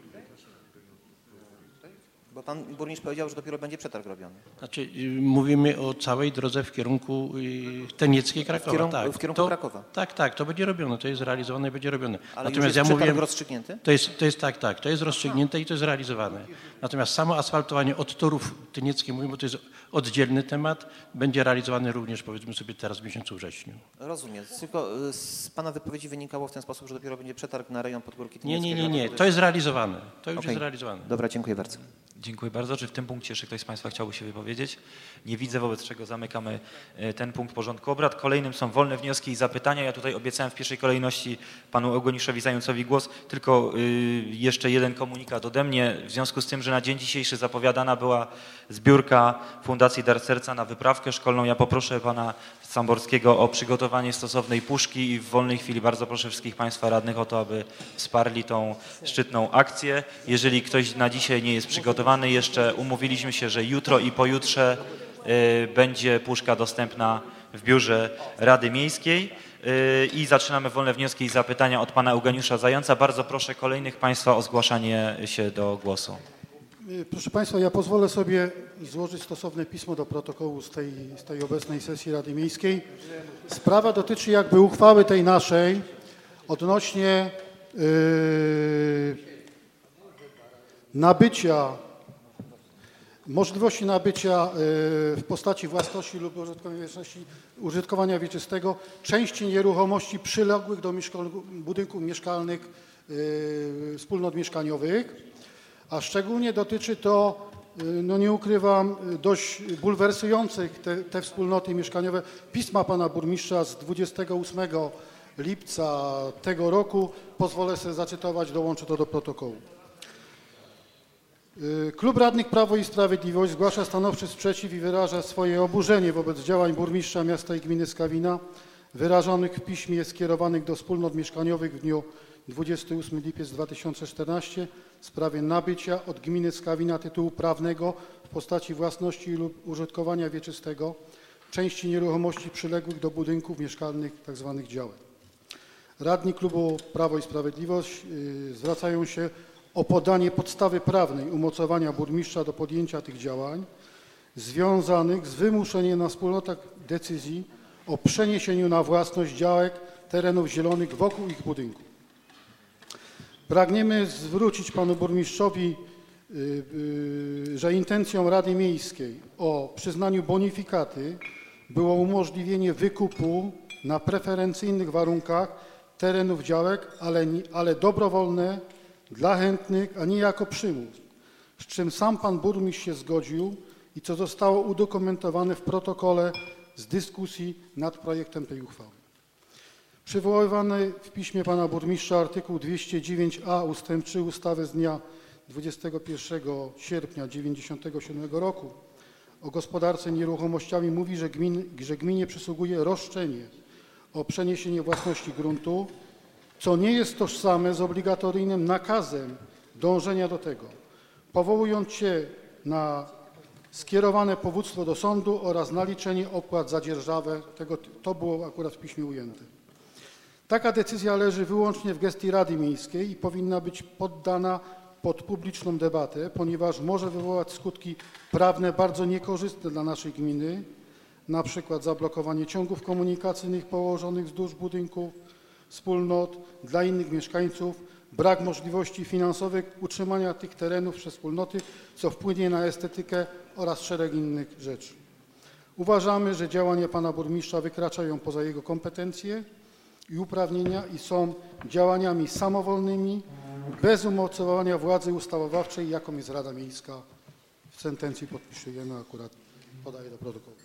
Bo pan burmistrz powiedział, że dopiero będzie przetarg robiony. Znaczy, mówimy o całej drodze w kierunku Tynieckiej, Krakowa. W kierunku, tak. w kierunku to, Krakowa. Tak, tak, to będzie robione, to jest realizowane i będzie robione. Ale Natomiast już jest ja przetarg mówiłem, rozstrzygnięty? To jest, to jest tak, tak, to jest rozstrzygnięte i to jest realizowane. Natomiast samo asfaltowanie od torów tynieckich, mówimy, bo to jest oddzielny temat, będzie realizowany również, powiedzmy sobie, teraz w miesiącu wrześniu. Rozumiem. Tylko z pana wypowiedzi wynikało w ten sposób, że dopiero będzie przetarg na rejon Podgórki Nie, Tynieckiej. nie, nie, nie, to jest realizowane. To już okay. jest realizowane. Dobra, dziękuję bardzo. Dziękuję bardzo. Czy w tym punkcie jeszcze ktoś z Państwa chciałby się wypowiedzieć? Nie widzę, wobec czego zamykamy ten punkt porządku obrad. Kolejnym są wolne wnioski i zapytania. Ja tutaj obiecałem w pierwszej kolejności panu Eugeniszowi Zającowi głos. Tylko jeszcze jeden komunikat ode mnie. W związku z tym, że na dzień dzisiejszy zapowiadana była zbiórka Fundacji Dar Serca na wyprawkę szkolną, ja poproszę pana Samborskiego o przygotowanie stosownej puszki i w wolnej chwili bardzo proszę wszystkich Państwa radnych o to, aby wsparli tą szczytną akcję. Jeżeli ktoś na dzisiaj nie jest przygotowany, jeszcze umówiliśmy się, że jutro i pojutrze y, będzie puszka dostępna w biurze Rady Miejskiej y, i zaczynamy wolne wnioski i zapytania od pana Eugeniusza Zająca. Bardzo proszę kolejnych Państwa o zgłaszanie się do głosu. Proszę Państwa, ja pozwolę sobie złożyć stosowne pismo do protokołu z tej, z tej obecnej sesji Rady Miejskiej. Sprawa dotyczy jakby uchwały tej naszej odnośnie yy, nabycia, możliwości nabycia yy, w postaci własności lub użytkowania wieczystego części nieruchomości przyległych do mieszka- budynków mieszkalnych yy, wspólnot mieszkaniowych. A szczególnie dotyczy to, no nie ukrywam, dość bulwersujących te, te wspólnoty mieszkaniowe pisma pana burmistrza z dwudziestego ósmego lipca tego roku. Pozwolę sobie zacytować, dołączę to do protokołu. Klub Radnych Prawo i Sprawiedliwość zgłasza stanowczy sprzeciw i wyraża swoje oburzenie wobec działań burmistrza miasta i gminy Skawina wyrażonych w piśmie skierowanych do wspólnot mieszkaniowych w dniu dwudziestego ósmego lipca dwa tysiące czternastego w sprawie nabycia od gminy Skawina tytułu prawnego w postaci własności lub użytkowania wieczystego części nieruchomości przyległych do budynków mieszkalnych tzw. działek. Radni klubu Prawo i Sprawiedliwość yy, zwracają się o podanie podstawy prawnej umocowania burmistrza do podjęcia tych działań związanych z wymuszeniem na wspólnotach decyzji o przeniesieniu na własność działek terenów zielonych wokół ich budynków. Pragniemy zwrócić panu burmistrzowi, że intencją Rady Miejskiej o przyznaniu bonifikaty było umożliwienie wykupu na preferencyjnych warunkach terenów działek, ale, ale dobrowolne dla chętnych, a nie jako przymus, z czym sam pan burmistrz się zgodził i co zostało udokumentowane w protokole z dyskusji nad projektem tej uchwały. Przywoływany w piśmie pana burmistrza artykuł dwieście dziewięć a ustęp trzy ustawy z dnia dwudziestego pierwszego sierpnia tysiąc dziewięćset dziewięćdziesiątego siódmego roku o gospodarce nieruchomościami mówi, że, gmin, że gminie przysługuje roszczenie o przeniesienie własności gruntu, co nie jest tożsame z obligatoryjnym nakazem dążenia do tego, powołując się na skierowane powództwo do sądu oraz naliczenie opłat za dzierżawę. Tego, to było akurat w piśmie ujęte. Taka decyzja leży wyłącznie w gestii Rady Miejskiej i powinna być poddana pod publiczną debatę, ponieważ może wywołać skutki prawne bardzo niekorzystne dla naszej gminy, na przykład zablokowanie ciągów komunikacyjnych położonych wzdłuż budynków wspólnot dla innych mieszkańców, brak możliwości finansowych utrzymania tych terenów przez wspólnoty, co wpłynie na estetykę oraz szereg innych rzeczy. Uważamy, że działania pana burmistrza wykraczają poza jego kompetencje i uprawnienia i są działaniami samowolnymi, bez umocowania władzy ustawodawczej, jaką jest Rada Miejska. W sentencji podpisujemy, akurat podaję do protokołu.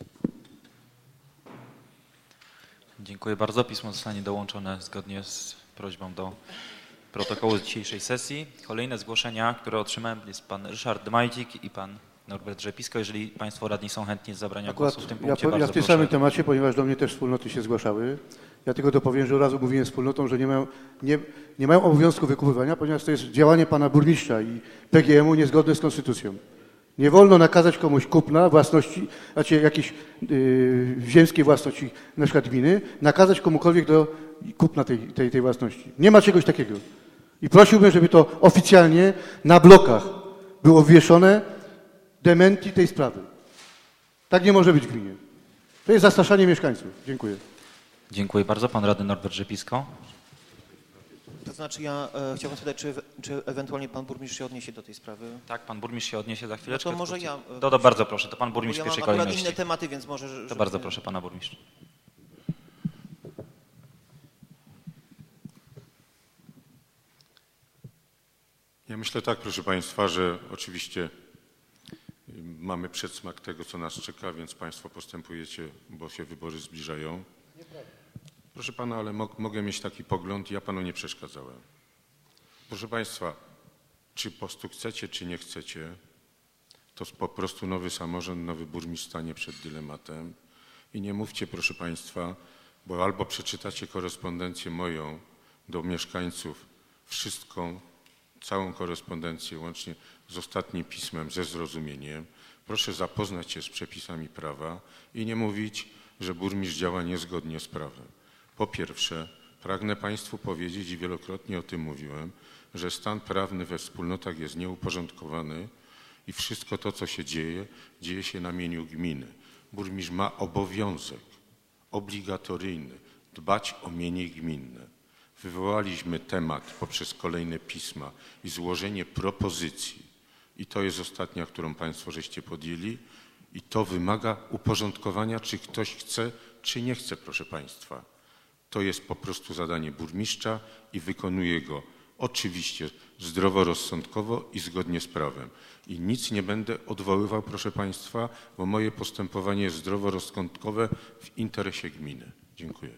Dziękuję bardzo. Pismo zostanie dołączone zgodnie z prośbą do protokołu z dzisiejszej sesji. Kolejne zgłoszenia, które otrzymałem, jest pan Ryszard Majdzik i pan Norbert Rzepisko. Jeżeli państwo radni są chętni z zabrania Akurat głosu w tym ja, punkcie, ja bardzo w tym proszę. samym temacie, ponieważ do mnie też wspólnoty się zgłaszały. Ja tylko dopowiem, że od razu mówiłem wspólnotom, że nie mają, nie, nie mają obowiązku wykupywania, ponieważ to jest działanie pana burmistrza i P G M-u niezgodne z konstytucją. Nie wolno nakazać komuś kupna własności, znaczy jakiejś yy, ziemskiej własności, na przykład gminy, nakazać komukolwiek do kupna tej, tej, tej własności. Nie ma czegoś takiego. I prosiłbym, żeby to oficjalnie na blokach było wieszone dementi tej sprawy. Tak nie może być w gminie. To jest zastraszanie mieszkańców. Dziękuję. Dziękuję bardzo. Pan radny Norbert Rzepisko. To znaczy ja e, chciałbym spytać, czy, czy ewentualnie pan burmistrz się odniesie do tej sprawy? Tak, pan burmistrz się odniesie za chwileczkę. No to może ja... E, to, to bardzo proszę, to pan burmistrz ja w pierwszej mam kolejności. inne tematy, więc może... Żeby... To bardzo proszę pana burmistrza. Ja myślę tak, proszę państwa, że oczywiście mamy przedsmak tego, co nas czeka, więc państwo postępujecie, bo się wybory zbliżają. Proszę pana, ale mo mogę mieć taki pogląd, ja panu nie przeszkadzałem. Proszę państwa, czy po prostu chcecie, czy nie chcecie, to po prostu nowy samorząd, nowy burmistrz stanie przed dylematem i nie mówcie, proszę państwa, bo albo przeczytacie korespondencję moją do mieszkańców, wszystką, całą korespondencję, łącznie z ostatnim pismem, ze zrozumieniem. Proszę zapoznać się z przepisami prawa i nie mówić, że burmistrz działa niezgodnie z prawem. Po pierwsze, pragnę państwu powiedzieć i wielokrotnie o tym mówiłem, że stan prawny we wspólnotach jest nieuporządkowany i wszystko to, co się dzieje, dzieje się na mieniu gminy. Burmistrz ma obowiązek obligatoryjny dbać o mienie gminne. Wywołaliśmy temat poprzez kolejne pisma i złożenie propozycji i to jest ostatnia, którą państwo żeście podjęli i to wymaga uporządkowania, czy ktoś chce, czy nie chce, proszę państwa. To jest po prostu zadanie burmistrza i wykonuje go oczywiście zdroworozsądkowo i zgodnie z prawem. I nic nie będę odwoływał, proszę państwa, bo moje postępowanie jest zdroworozsądkowe w interesie gminy. Dziękuję.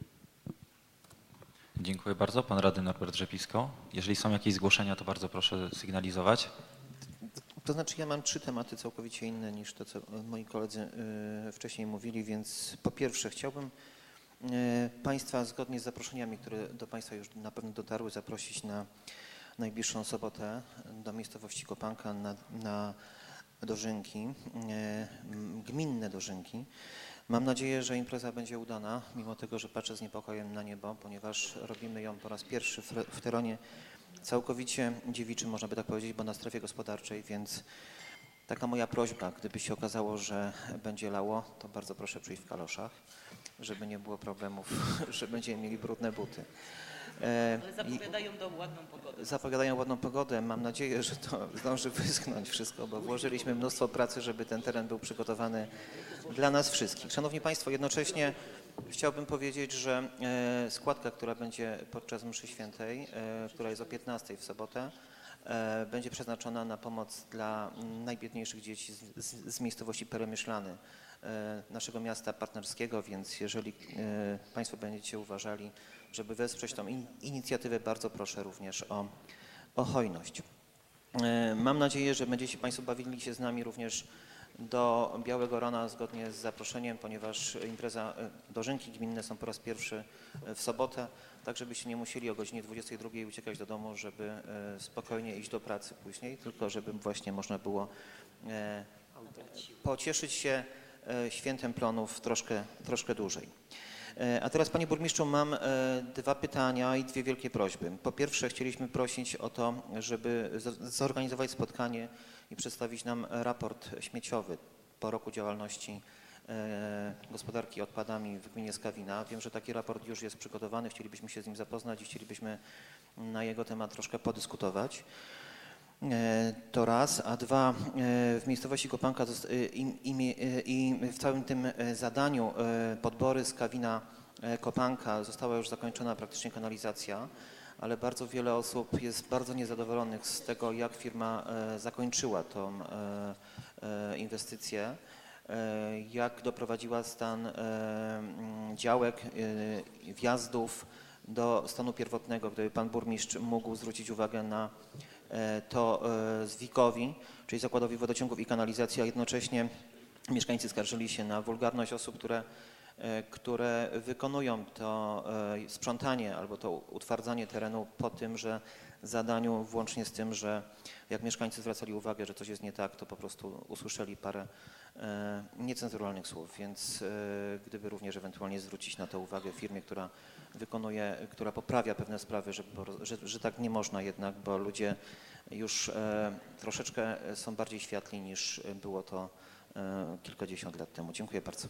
Dziękuję bardzo. Pan radny Norbert Rzepisko. Jeżeli są jakieś zgłoszenia, to bardzo proszę sygnalizować. To znaczy ja mam trzy tematy całkowicie inne niż to, co moi koledzy y, wcześniej mówili, więc po pierwsze chciałbym y, państwa zgodnie z zaproszeniami, które do państwa już na pewno dotarły, zaprosić na najbliższą sobotę do miejscowości Kopanka na, na dożynki, y, gminne dożynki. Mam nadzieję, że impreza będzie udana, mimo tego, że patrzę z niepokojem na niebo, ponieważ robimy ją po raz pierwszy w, w teronie całkowicie dziewiczym, można by tak powiedzieć, bo na strefie gospodarczej, więc taka moja prośba, gdyby się okazało, że będzie lało, to bardzo proszę przyjść w kaloszach, żeby nie było problemów, że będziemy mieli brudne buty. E, Ale zapowiadają do ładną pogodę. Zapowiadają ładną pogodę. Mam nadzieję, że to zdąży wyschnąć wszystko, bo włożyliśmy mnóstwo pracy, żeby ten teren był przygotowany dla nas wszystkich. Szanowni Państwo, jednocześnie chciałbym powiedzieć, że e, składka, która będzie podczas mszy świętej, e, która jest o piętnastej w sobotę, e, będzie przeznaczona na pomoc dla najbiedniejszych dzieci z, z, z miejscowości Peremyślany, e, naszego miasta partnerskiego, więc jeżeli e, Państwo będziecie uważali, żeby wesprzeć tą in, inicjatywę, bardzo proszę również o, o hojność. E, mam nadzieję, że będziecie Państwo bawili się z nami również do Białego Rana zgodnie z zaproszeniem, ponieważ impreza, dożynki gminne są po raz pierwszy w sobotę, tak żebyście nie musieli o godzinie dwudziestej drugiej uciekać do domu, żeby spokojnie iść do pracy później, tylko żeby właśnie można było pocieszyć się świętem Plonów troszkę, troszkę dłużej. A teraz, panie burmistrzu, mam dwa pytania i dwie wielkie prośby. Po pierwsze, chcieliśmy prosić o to, żeby zorganizować spotkanie i przedstawić nam raport śmieciowy po roku działalności gospodarki odpadami w gminie Skawina. Wiem, że taki raport już jest przygotowany, chcielibyśmy się z nim zapoznać i chcielibyśmy na jego temat troszkę podyskutować. To raz, a dwa, w miejscowości Kopanka i, i, i w całym tym zadaniu podbory Skawina Kopanka została już zakończona praktycznie kanalizacja, ale bardzo wiele osób jest bardzo niezadowolonych z tego, jak firma zakończyła tą inwestycję, jak doprowadziła stan działek, wjazdów do stanu pierwotnego. Gdyby pan burmistrz mógł zwrócić uwagę na to zwikowi, czyli Zakładowi Wodociągów i Kanalizacji, a jednocześnie mieszkańcy skarżyli się na wulgarność osób, które, które wykonują to sprzątanie albo to utwardzanie terenu po tymże zadaniu, włącznie z tym, że jak mieszkańcy zwracali uwagę, że coś jest nie tak, to po prostu usłyszeli parę niecenzuralnych słów, więc gdyby również ewentualnie zwrócić na to uwagę firmie, która wykonuje, która poprawia pewne sprawy, że, że, że tak nie można jednak, bo ludzie już e, troszeczkę są bardziej światli niż było to e, kilkadziesiąt lat temu. Dziękuję bardzo.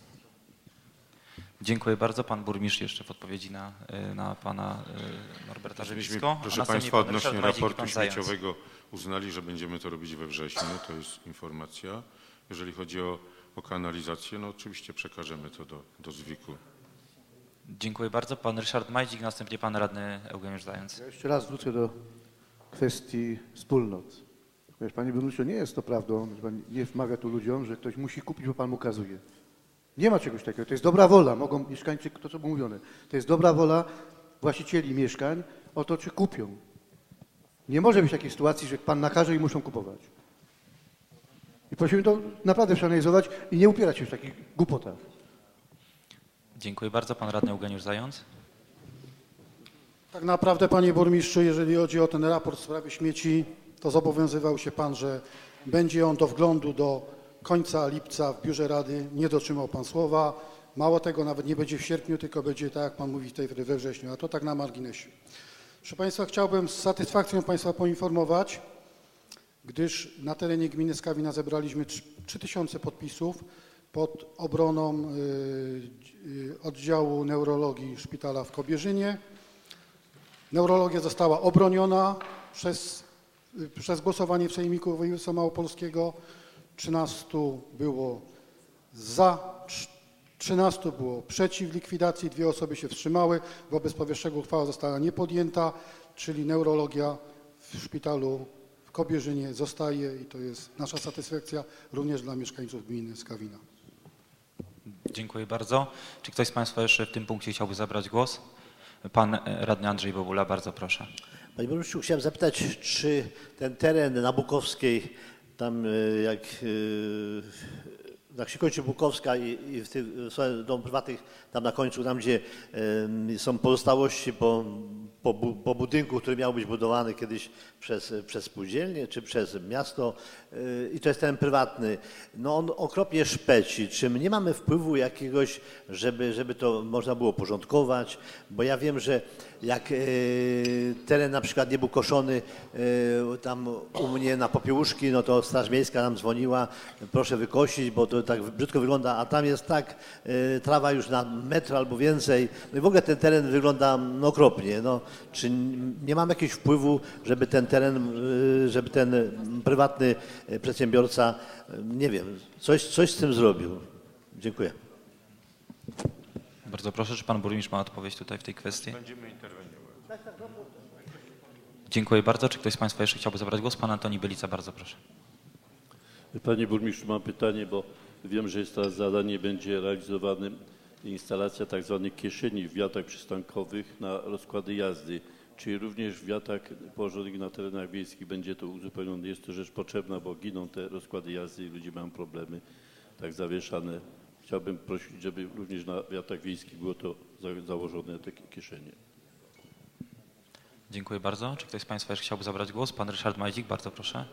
Dziękuję bardzo. Pan burmistrz jeszcze w odpowiedzi na, na pana Norberta Żebińskiego. Proszę państwa, odnośnie raportu śmieciowego uznali, że będziemy to robić we wrześniu. To jest informacja. Jeżeli chodzi o, o kanalizację, no oczywiście przekażemy to do, do zwiku. Dziękuję bardzo. Pan Ryszard Majdzik, następnie pan radny Eugeniusz Zając. Ja jeszcze raz wrócę do kwestii wspólnot. Wiesz, panie burmistrzu, nie jest to prawdą, że pan nie wmaga tu ludziom, że ktoś musi kupić, bo pan mu kazuje. Nie ma czegoś takiego. To jest dobra wola. Mogą mieszkańcy, to co było mówione, to jest dobra wola właścicieli mieszkań o to, czy kupią. Nie może być takiej sytuacji, że pan nakaże i muszą kupować. I prosimy to naprawdę przeanalizować i nie upierać się w takich głupotach. Dziękuję bardzo. Pan radny Eugeniusz Zając. Tak naprawdę, panie burmistrzu, jeżeli chodzi o ten raport w sprawie śmieci, to zobowiązywał się pan, że będzie on do wglądu do końca lipca w biurze rady. Nie dotrzymał pan słowa. Mało tego, nawet nie będzie w sierpniu, tylko będzie, tak jak pan mówi, tutaj we wrześniu, a to tak na marginesie. Proszę państwa, chciałbym z satysfakcją państwa poinformować, gdyż na terenie gminy Skawina zebraliśmy trzy tysiące podpisów pod obroną oddziału neurologii szpitala w Kobierzynie. Neurologia została obroniona przez, przez głosowanie w Sejmiku Województwa Małopolskiego. trzynastu było za, trzynastu było przeciw likwidacji, dwie osoby się wstrzymały. Wobec powyższego uchwała została niepodjęta, czyli neurologia w szpitalu w Kobierzynie zostaje i to jest nasza satysfakcja również dla mieszkańców gminy Skawina. Dziękuję bardzo. Czy ktoś z państwa jeszcze w tym punkcie chciałby zabrać głos? Pan radny Andrzej Bobula, bardzo proszę. Panie burmistrzu, chciałem zapytać, czy ten teren na Bukowskiej, tam jak, jak się kończy Bukowska i, i w tych domach prywatnych, tam na końcu, tam gdzie są pozostałości po, po, po budynku, który miał być budowany kiedyś przez, przez spółdzielnię czy przez miasto i to jest teren prywatny, no on okropnie szpeci. Czy my nie mamy wpływu jakiegoś, żeby, żeby to można było porządkować? Bo ja wiem, że jak teren na przykład nie był koszony tam u mnie na Popiełuszki, no to Straż Miejska nam dzwoniła, proszę wykosić, bo to tak brzydko wygląda, a tam jest tak trawa już na metr albo więcej. No i w ogóle ten teren wygląda no, okropnie. No, czy nie mamy jakiegoś wpływu, żeby ten teren, żeby ten prywatny przedsiębiorca, nie wiem, coś, coś z tym zrobił? Dziękuję. Bardzo proszę, czy pan burmistrz ma odpowiedź tutaj w tej kwestii? Będziemy interweniować. Dziękuję bardzo. Czy ktoś z państwa jeszcze chciałby zabrać głos? Pan Antoni Bylica, bardzo proszę. Panie burmistrzu, mam pytanie, bo wiem, że jest to zadanie będzie realizowane instalacja tak zwanych kieszeni w wiatach przystankowych na rozkłady jazdy. Czy również w wiatach położonych na terenach wiejskich będzie to uzupełnione? Jest to rzecz potrzebna, bo giną te rozkłady jazdy i ludzie mają problemy tak zawieszane. Chciałbym prosić, żeby również na wiatach wiejskich było to za- założone te kieszenie. Dziękuję bardzo. Czy ktoś z Państwa jeszcze chciałby zabrać głos? Pan Ryszard Majdzik, bardzo proszę.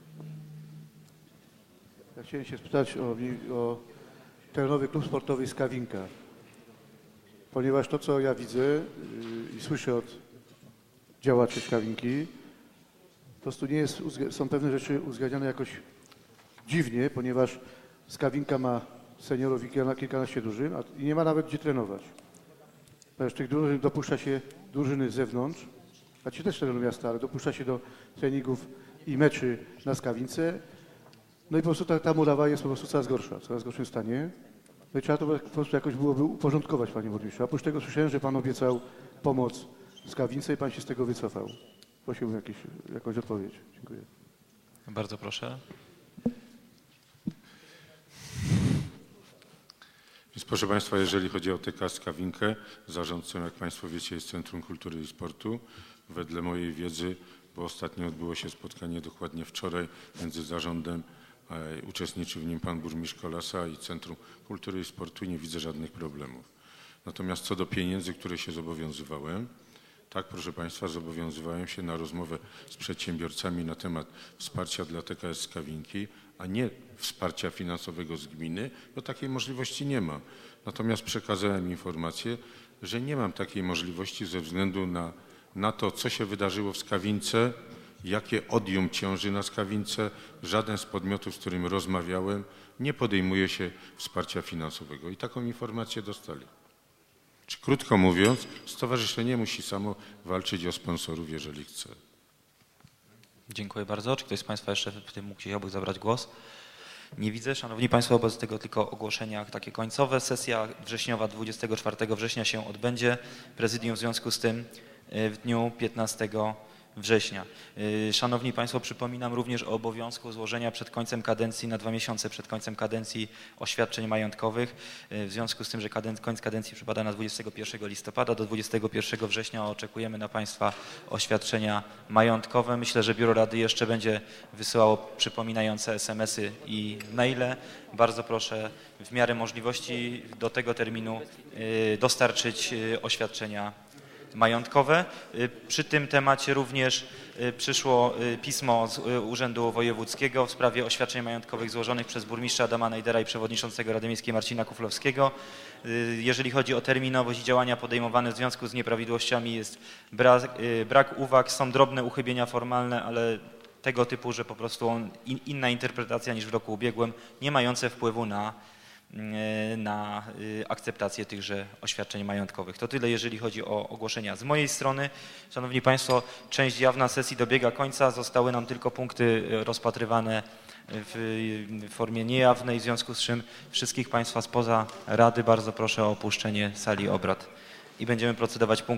Ja chciałem się spytać o, o terenowy klub sportowy Skawinka, ponieważ to, co ja widzę yy, i słyszę od działaczy Skawinki, po prostu nie jest, są pewne rzeczy uzgadniane jakoś dziwnie, ponieważ Skawinka ma seniorów i kilka- kilkanaście drużyn a, i nie ma nawet gdzie trenować. Ponieważ tych drużyn dopuszcza się drużyny z zewnątrz, a ci też terenu miasta, ale dopuszcza się do treningów i meczy na Skawince. No i po prostu ta, ta murawa jest po prostu coraz gorsza, w coraz gorszym stanie. No i trzeba to po prostu jakoś byłoby uporządkować, panie burmistrzu. Oprócz tego słyszałem, że pan obiecał pomoc Skawince i pan się z tego wycofał. Prosiłbym jakieś, jakąś odpowiedź. Dziękuję. Bardzo proszę. Więc proszę Państwa, jeżeli chodzi o T K Skawinkę, zarządcą, jak Państwo wiecie, jest Centrum Kultury i Sportu. Wedle mojej wiedzy, bo ostatnio odbyło się spotkanie dokładnie wczoraj między zarządem, e, uczestniczył w nim pan burmistrz Kolasa i Centrum Kultury i Sportu i nie widzę żadnych problemów. Natomiast co do pieniędzy, które się zobowiązywałem, tak, proszę Państwa, zobowiązywałem się na rozmowę z przedsiębiorcami na temat wsparcia dla T K S Skawinki, a nie wsparcia finansowego z gminy, bo takiej możliwości nie ma. Natomiast przekazałem informację, że nie mam takiej możliwości ze względu na, na to, co się wydarzyło w Skawince, jakie odium ciąży na Skawince. Żaden z podmiotów, z którym rozmawiałem, nie podejmuje się wsparcia finansowego i taką informację dostali. Czy krótko mówiąc, stowarzyszenie musi samo walczyć o sponsorów, jeżeli chce. Dziękuję bardzo. Czy ktoś z Państwa jeszcze w tym mógł chciałby zabrać głos? Nie widzę. Szanowni Państwo, wobec tego tylko ogłoszenia takie końcowe. Sesja wrześniowa dwudziestego czwartego września się odbędzie. Prezydium w związku z tym w dniu piętnastego września. Szanowni Państwo, przypominam również o obowiązku złożenia przed końcem kadencji, na dwa miesiące przed końcem kadencji, oświadczeń majątkowych. W związku z tym, że kaden- końc kadencji przypada na dwudziestego pierwszego listopada, do dwudziestego pierwszego września oczekujemy na Państwa oświadczenia majątkowe. Myślę, że Biuro Rady jeszcze będzie wysyłało przypominające es em esy i maile. Bardzo proszę w miarę możliwości do tego terminu y, dostarczyć y, oświadczenia majątkowe. Przy tym temacie również przyszło pismo z Urzędu Wojewódzkiego w sprawie oświadczeń majątkowych złożonych przez burmistrza Adama Nejdera i przewodniczącego Rady Miejskiej Marcina Kuflowskiego. Jeżeli chodzi o terminowość i działania podejmowane w związku z nieprawidłowościami, jest brak, brak uwag, są drobne uchybienia formalne, ale tego typu, że po prostu on, in, inna interpretacja niż w roku ubiegłym, nie mające wpływu na na akceptację tychże oświadczeń majątkowych. To tyle, jeżeli chodzi o ogłoszenia z mojej strony. Szanowni Państwo, część jawna sesji dobiega końca. Zostały nam tylko punkty rozpatrywane w formie niejawnej, w związku z czym wszystkich Państwa spoza Rady bardzo proszę o opuszczenie sali obrad i będziemy procedować punkt